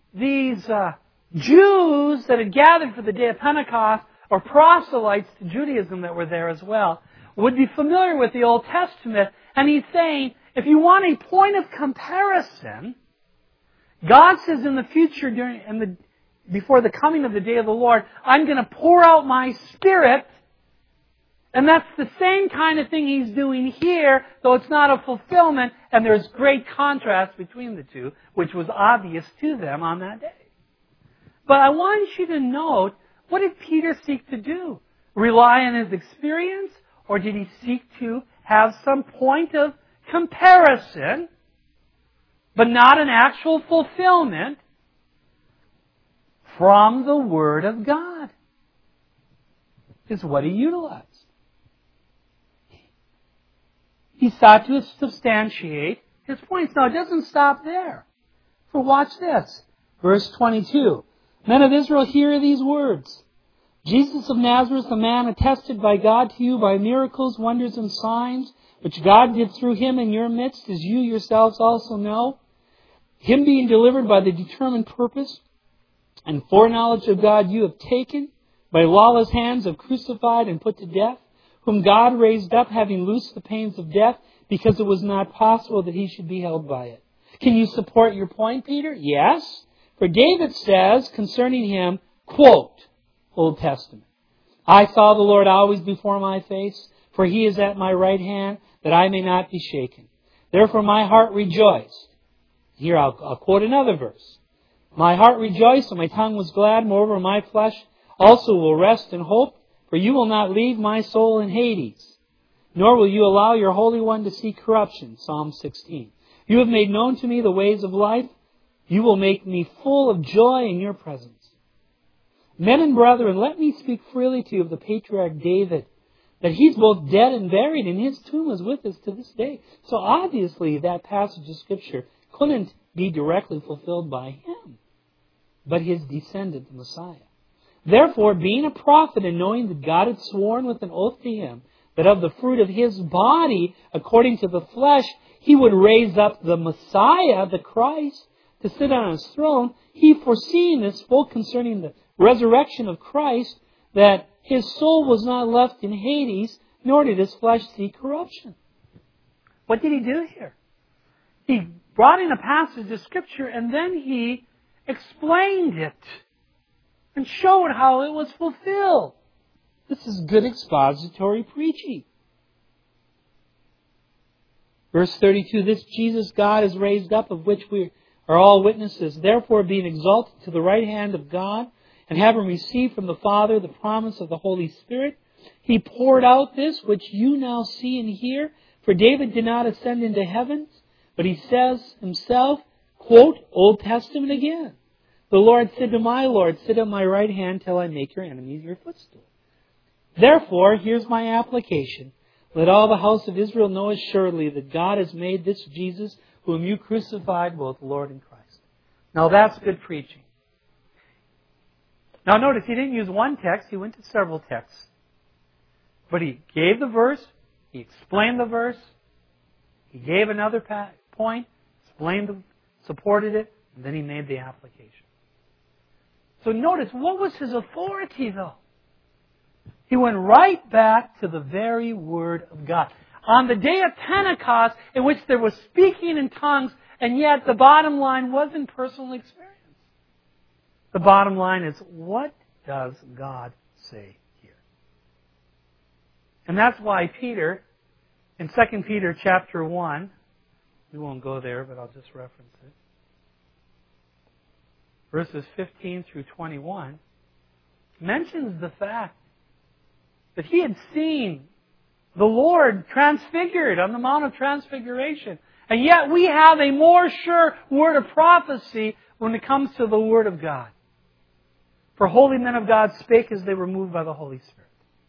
Speaker 1: Jews that had gathered for the day of Pentecost, or proselytes to Judaism that were there as well, would be familiar with the Old Testament. And he's saying, if you want a point of comparison, God says in the future, before the coming of the day of the Lord, I'm going to pour out my Spirit. And that's the same kind of thing He's doing here, though it's not a fulfillment, and there's great contrast between the two, which was obvious to them on that day. But I want you to note, what did Peter seek to do? Rely on his experience? Or did he seek to have some point of comparison, but not an actual fulfillment from the Word of God? Is what he utilized. He sought to substantiate his points. Now, it doesn't stop there. For watch this. Verse 22. Men of Israel, hear these words. Jesus of Nazareth, a man attested by God to you by miracles, wonders, and signs, which God did through him in your midst, as you yourselves also know. Him being delivered by the determined purpose and foreknowledge of God, you have taken, by lawless hands have crucified and put to death, whom God raised up, having loosed the pains of death, because it was not possible that he should be held by it. Can you support your point, Peter? Yes. For David says concerning him, quote, Old Testament, I saw the Lord always before my face, for he is at my right hand, that I may not be shaken. Therefore my heart rejoiced. Here I'll quote another verse. My heart rejoiced and my tongue was glad. Moreover, my flesh also will rest in hope, for you will not leave my soul in Hades, nor will you allow your Holy One to see corruption. Psalm 16. You have made known to me the ways of life. You will make me full of joy in your presence. Men and brethren, let me speak freely to you of the patriarch David, that he's both dead and buried, and his tomb is with us to this day. So obviously that passage of Scripture couldn't be directly fulfilled by him, but his descendant, the Messiah. Therefore, being a prophet and knowing that God had sworn with an oath to him that of the fruit of his body, according to the flesh, he would raise up the Messiah, the Christ, to sit on his throne, he, foreseeing this, spoke concerning the resurrection of Christ, that his soul was not left in Hades, nor did his flesh see corruption. What did he do here? He brought in a passage of Scripture and then he explained it and showed how it was fulfilled. This is good expository preaching. Verse 32, this Jesus God is raised up, of which we are all witnesses. Therefore, being exalted to the right hand of God, and having received from the Father the promise of the Holy Spirit, He poured out this which you now see and hear. For David did not ascend into heavens, but he says himself, quote, Old Testament again. The Lord said to my Lord, sit at my right hand till I make your enemies your footstool. Therefore, here's my application. Let all the house of Israel know assuredly that God has made this Jesus, whom you crucified, both Lord and Christ. Now that's good preaching. Now notice, he didn't use one text, he went to several texts. But he gave the verse, he explained the verse, he gave another point, supported it, and then he made the application. So notice, what was his authority though? He went right back to the very Word of God. On the day of Pentecost, in which there was speaking in tongues, and yet the bottom line wasn't personal experience. The bottom line is, what does God say here? And that's why Peter, in 2 Peter chapter 1, we won't go there, but I'll just reference it. Verses 15 through 21, mentions the fact that he had seen the Lord transfigured on the Mount of Transfiguration. And yet we have a more sure word of prophecy when it comes to the Word of God. For holy men of God spake as they were moved by the Holy Spirit.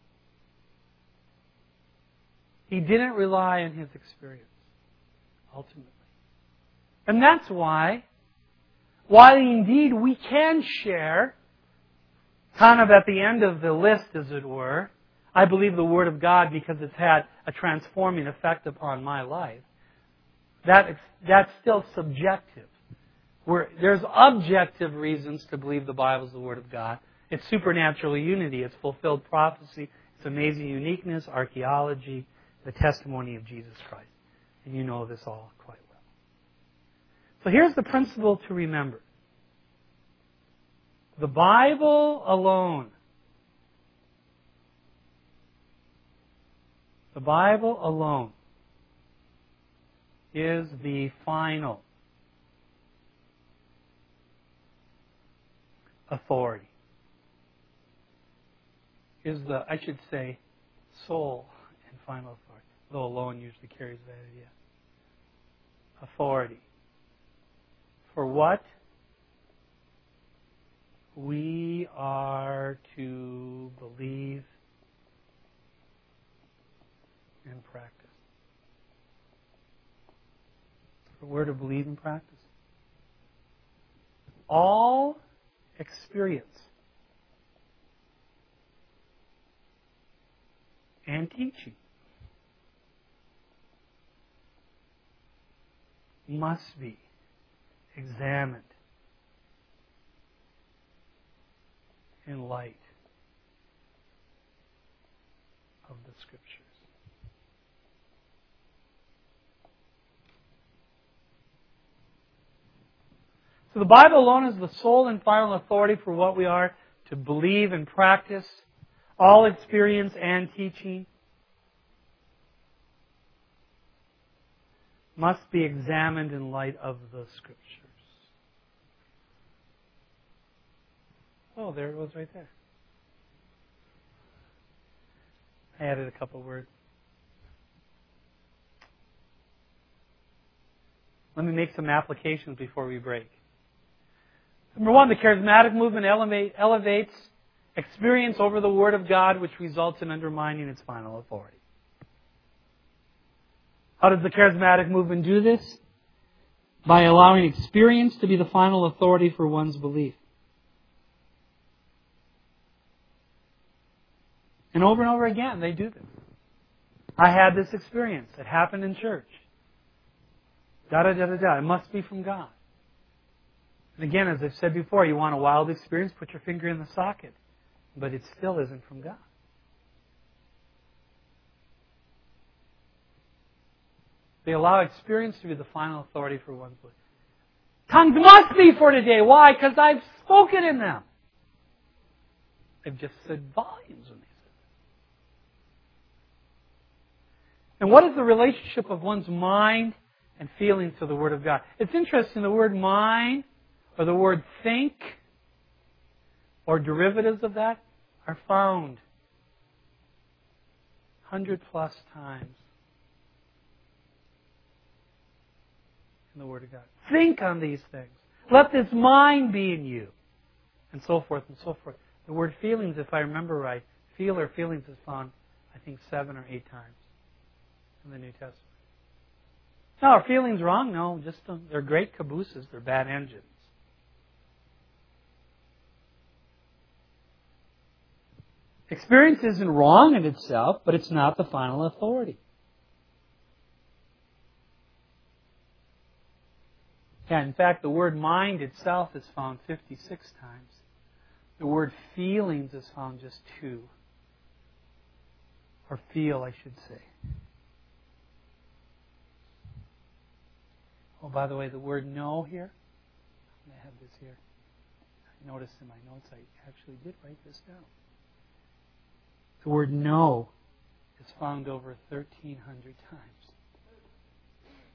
Speaker 1: He didn't rely on his experience, ultimately. And that's why, while indeed we can share, kind of at the end of the list, as it were, I believe the Word of God because it's had a transforming effect upon my life. That's still subjective. There's objective reasons to believe the Bible is the Word of God. It's supernatural unity. It's fulfilled prophecy. It's amazing uniqueness, archaeology, the testimony of Jesus Christ. And you know this all quite well. So here's the principle to remember. The Bible alone. The Bible alone is the final authority. Is the, I should say, sole and final authority. Though alone usually carries that idea. Authority. For what we are to believe and practice. For we're to believe and practice. All experience and teaching must be examined in light of the Scriptures. So the Bible alone is the sole and final authority for what we are to believe and practice, all experience and teaching must be examined in light of the Scriptures. Oh, there it was right there. I added a couple words. Let me make some applications before we break. Number one, the charismatic movement elevates experience over the Word of God, which results in undermining its final authority. How does the charismatic movement do this? By allowing experience to be the final authority for one's belief. And over again, they do this. I had this experience. It happened in church. It must be from God. And again, as I've said before, you want a wild experience, put your finger in the socket. But it still isn't from God. They allow experience to be the final authority for one's belief. Tongues must be for today. Why? Because I've spoken in them. They've just said volumes when they said it. And what is the relationship of one's mind and feelings to the Word of God? It's interesting, the word mind or the word think or derivatives of that are found 100+ times in the Word of God. Think on these things. Let this mind be in you. And so forth and so forth. The word feelings, if I remember right, feel or feelings is found, I think, 7 or 8 times in the New Testament. Now, are feelings wrong? No, just they're great cabooses. They're bad engines. Experience isn't wrong in itself, but it's not the final authority. Yeah, in fact, the word mind itself is found 56 times. The word feelings is found just 2. Or feel, I should say. Oh, by the way, the word know here. I have this here. I noticed in my notes I actually did write this down. The word know is found over 1,300 times.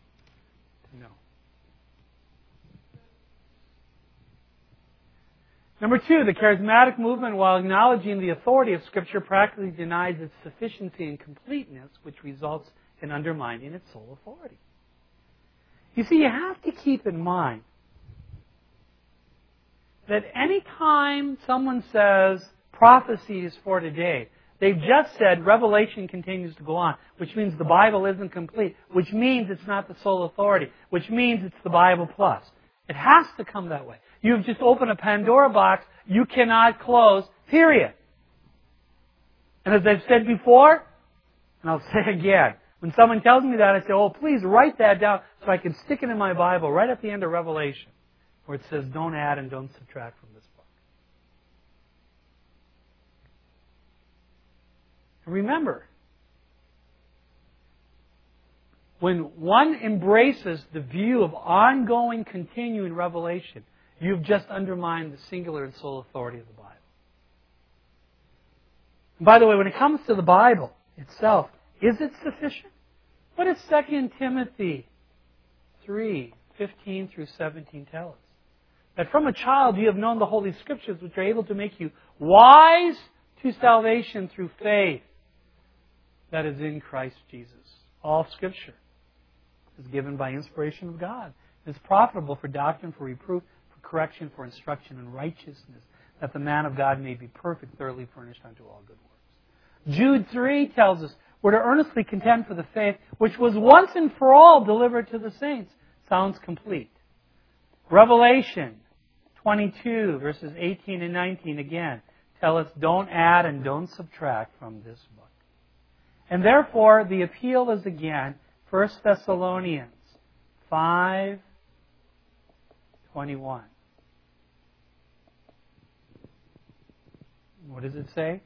Speaker 1: To know. Number two, the charismatic movement, while acknowledging the authority of Scripture, practically denies its sufficiency and completeness, which results in undermining its sole authority. You see, you have to keep in mind that any time someone says prophecy is for today, they've just said Revelation continues to go on, which means the Bible isn't complete, which means it's not the sole authority, which means it's the Bible plus. It has to come that way. You've just opened a Pandora box you cannot close, period. And as I've said before, and I'll say again, when someone tells me that, I say, oh, please write that down so I can stick it in my Bible right at the end of Revelation, where it says, don't add and don't subtract from this book. And remember, when one embraces the view of ongoing, continuing revelation, you've just undermined the singular and sole authority of the Bible. And by the way, when it comes to the Bible itself, is it sufficient? What does 2 Timothy 3:15 through 17 tell us? That from a child you have known the Holy Scriptures, which are able to make you wise to salvation through faith that is in Christ Jesus. All Scripture is given by inspiration of God. It is profitable for doctrine, for reproof, for correction, for instruction in righteousness, that the man of God may be perfect, thoroughly furnished unto all good works. Jude 3 tells us we're to earnestly contend for the faith which was once and for all delivered to the saints. Sounds complete. Revelation 22, verses 18 and 19, again, tell us don't add and don't subtract from this book. And therefore, the appeal is again 1 Thessalonians 5:21. What does it say?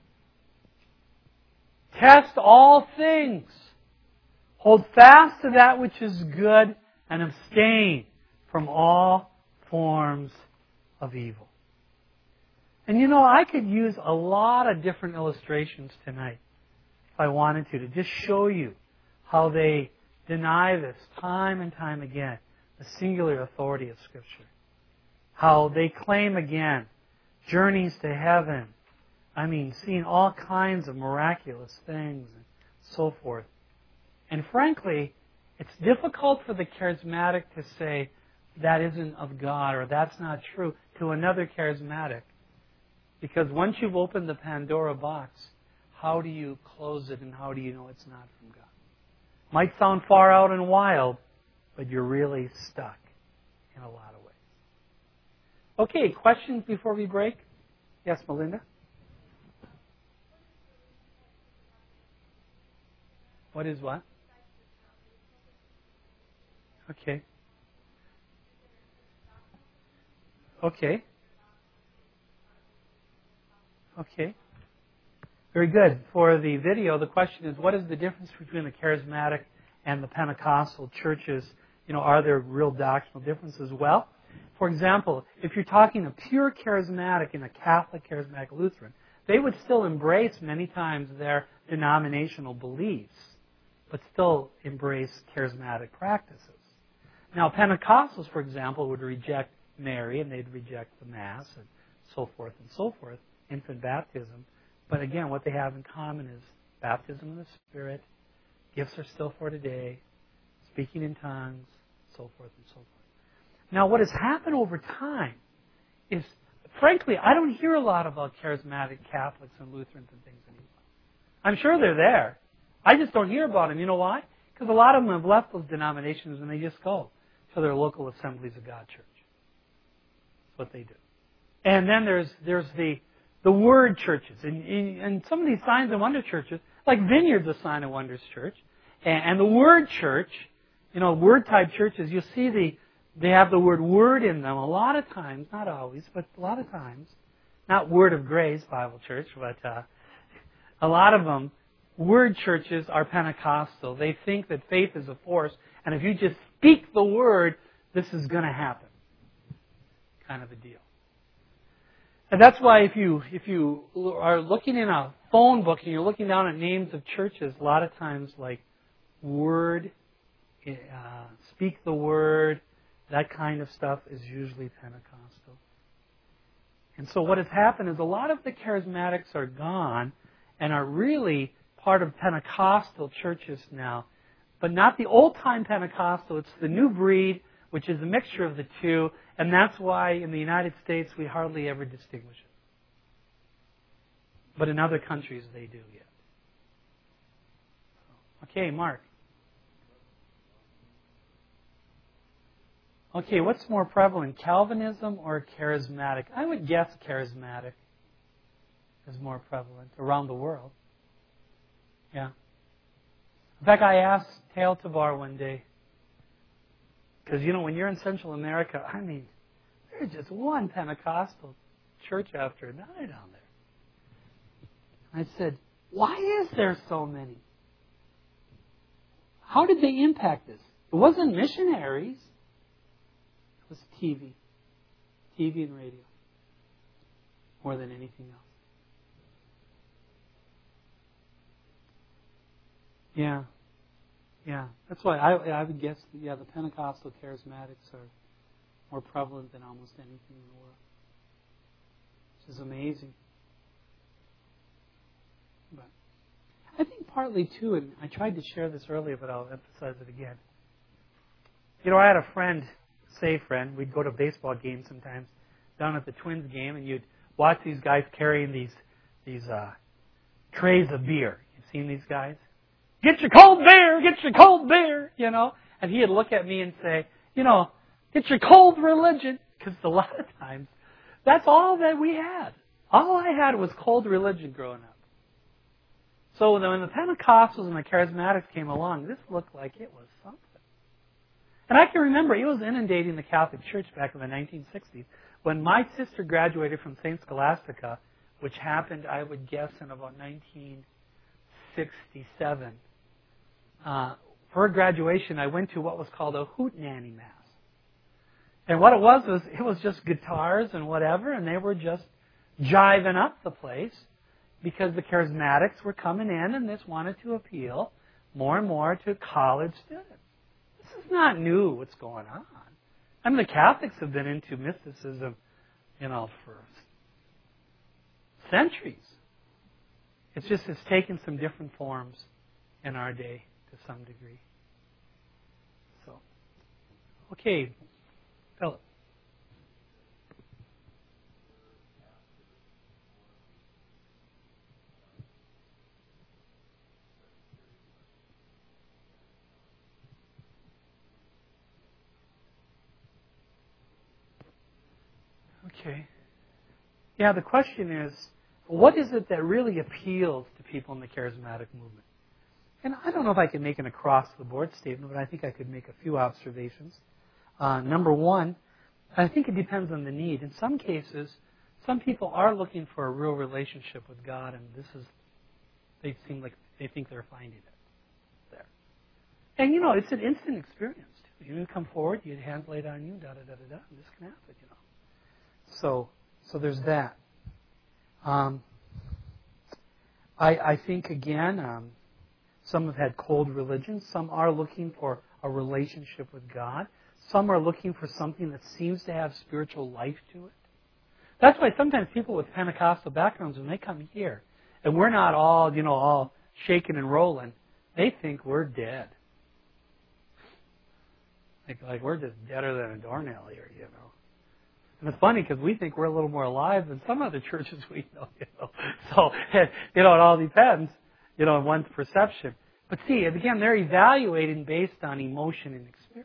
Speaker 1: Test all things. Hold fast to that which is good and abstain from all forms of evil. And you know, I could use a lot of different illustrations tonight if I wanted to just show you how they deny this time and time again, the singular authority of Scripture. How they claim again journeys to heaven. I mean, seeing all kinds of miraculous things and so forth. And frankly, it's difficult for the charismatic to say that isn't of God or that's not true to another charismatic. Because once you've opened the Pandora box, how do you close it and how do you know it's not from God? Might sound far out and wild, but you're really stuck in a lot of ways. Okay, questions before we break? Yes, Melinda? What is what? Okay. Okay. Okay. Very good. For the video, the question is, what is the difference between the charismatic and the Pentecostal churches? You know, are there real doctrinal differences? Well, for example, if you're talking a pure charismatic and a Catholic charismatic Lutheran, they would still embrace many times their denominational beliefs, but still embrace charismatic practices. Now, Pentecostals, for example, would reject Mary and they'd reject the Mass and so forth, infant baptism. But again, what they have in common is baptism in the Spirit, gifts are still for today, speaking in tongues, so forth and so forth. Now, what has happened over time is, frankly, I don't hear a lot about charismatic Catholics and Lutherans and things anymore. I'm sure they're there. I just don't hear about them. You know why? Because a lot of them have left those denominations and they just go to their local Assemblies of God church. That's what they do. And then there's the Word churches. And some of these signs and wonder churches, like Vineyard's a sign and wonders church. And the Word church, you know, Word type churches, you'll see they have the word Word in them a lot of times, not always, but a lot of times. Not Word of Grace Bible Church, but a lot of them, Word churches are Pentecostal. They think that faith is a force, and if you just speak the Word, this is going to happen. Kind of a deal. And that's why if you are looking in a phone book and you're looking down at names of churches, a lot of times like Word, speak the Word, that kind of stuff is usually Pentecostal. And so what has happened is a lot of the charismatics are gone and are really part of Pentecostal churches now. But not the old-time Pentecostal. It's the new breed, which is a mixture of the two. And that's why in the United States we hardly ever distinguish it. But in other countries they do yet. Okay, Mark. Okay, what's more prevalent, Calvinism or charismatic? I would guess charismatic is more prevalent around the world. Yeah. In fact, I asked Tail Tabar one day, because, when you're in Central America, there's just one Pentecostal church after another down there. I said, why is there so many? How did they impact this? It wasn't missionaries. It was TV. TV and radio. More than anything else. Yeah. Yeah. That's why I would guess, the Pentecostal charismatics are more prevalent than almost anything in the world. Which is amazing. But I think partly, too, and I tried to share this earlier, but I'll emphasize it again. I had a friend, say friend, we'd go to baseball games sometimes, down at the Twins game, and you'd watch these guys carrying these trays of beer. You've seen these guys? Get your cold beer! Get your cold beer! And he'd look at me and say, get your cold religion. Because a lot of times, that's all that we had. All I had was cold religion growing up. So when the Pentecostals and the Charismatics came along, this looked like it was something. And I can remember it was inundating the Catholic Church back in the 1960s. When my sister graduated from St. Scholastica, which happened, I would guess, in about 1967, for her graduation, I went to what was called a hootenanny mass. And what it was just guitars and whatever, and they were just jiving up the place because the Charismatics were coming in and just wanted to appeal more and more to college students. This is not new, what's going on. The Catholics have been into mysticism, for centuries. It's taken some different forms in our day to some degree. So, okay, Philip. Okay. Yeah, the question is, what is it that really appeals to people in the charismatic movement? And I don't know if I can make an across-the-board statement, but I think I could make a few observations. Number one, I think it depends on the need. In some cases, some people are looking for a real relationship with God, and they seem like they think they're finding it there. And, it's an instant experience, too. You come forward, you get hands laid on you, da-da-da-da-da, and this can happen, So there's that. I think, again, some have had cold religion. Some are looking for a relationship with God. Some are looking for something that seems to have spiritual life to it. That's why sometimes people with Pentecostal backgrounds, when they come here, and we're not all, all shaking and rolling, they think we're dead. Like we're just deader than a doornail here, And it's funny because we think we're a little more alive than some other churches we know, So, it all depends, on one's perception. But see, again, they're evaluating based on emotion and experience.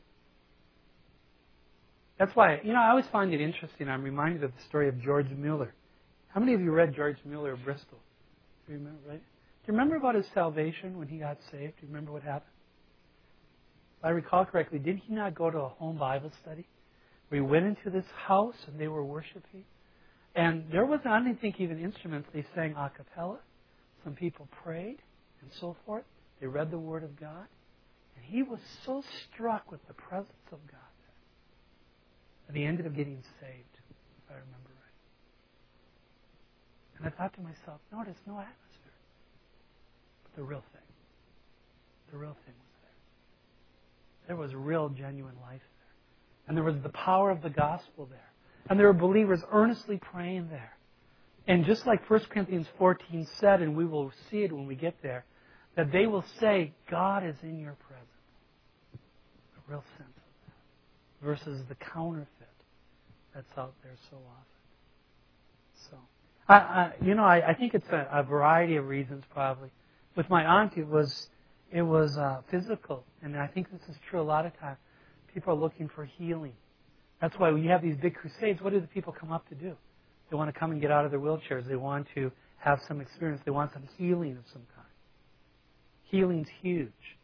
Speaker 1: That's why, I always find it interesting. I'm reminded of the story of George Mueller. How many of you read George Mueller of Bristol? Do you remember, right? Do you remember about his salvation when he got saved? Do you remember what happened? If I recall correctly, did he not go to a home Bible study? We went into this house and they were worshiping. And there wasn't, I don't think, even instruments. They sang a cappella. Some people prayed and so forth. They read the Word of God. And he was so struck with the presence of God that he ended up getting saved, if I remember right. And I thought to myself, notice no atmosphere. But the real thing. The real thing was there. There was real, genuine life there. And there was the power of the gospel there. And there are believers earnestly praying there. And just like 1 Corinthians 14 said, and we will see it when we get there, that they will say, God is in your presence. A real sense of that. Versus the counterfeit that's out there so often. So, I think it's a variety of reasons probably. With my aunt, it was physical. And I think this is true a lot of times. People are looking for healing. That's why when you have these big crusades, what do the people come up to do? They want to come and get out of their wheelchairs. They want to have some experience. They want some healing of some kind. Healing's huge.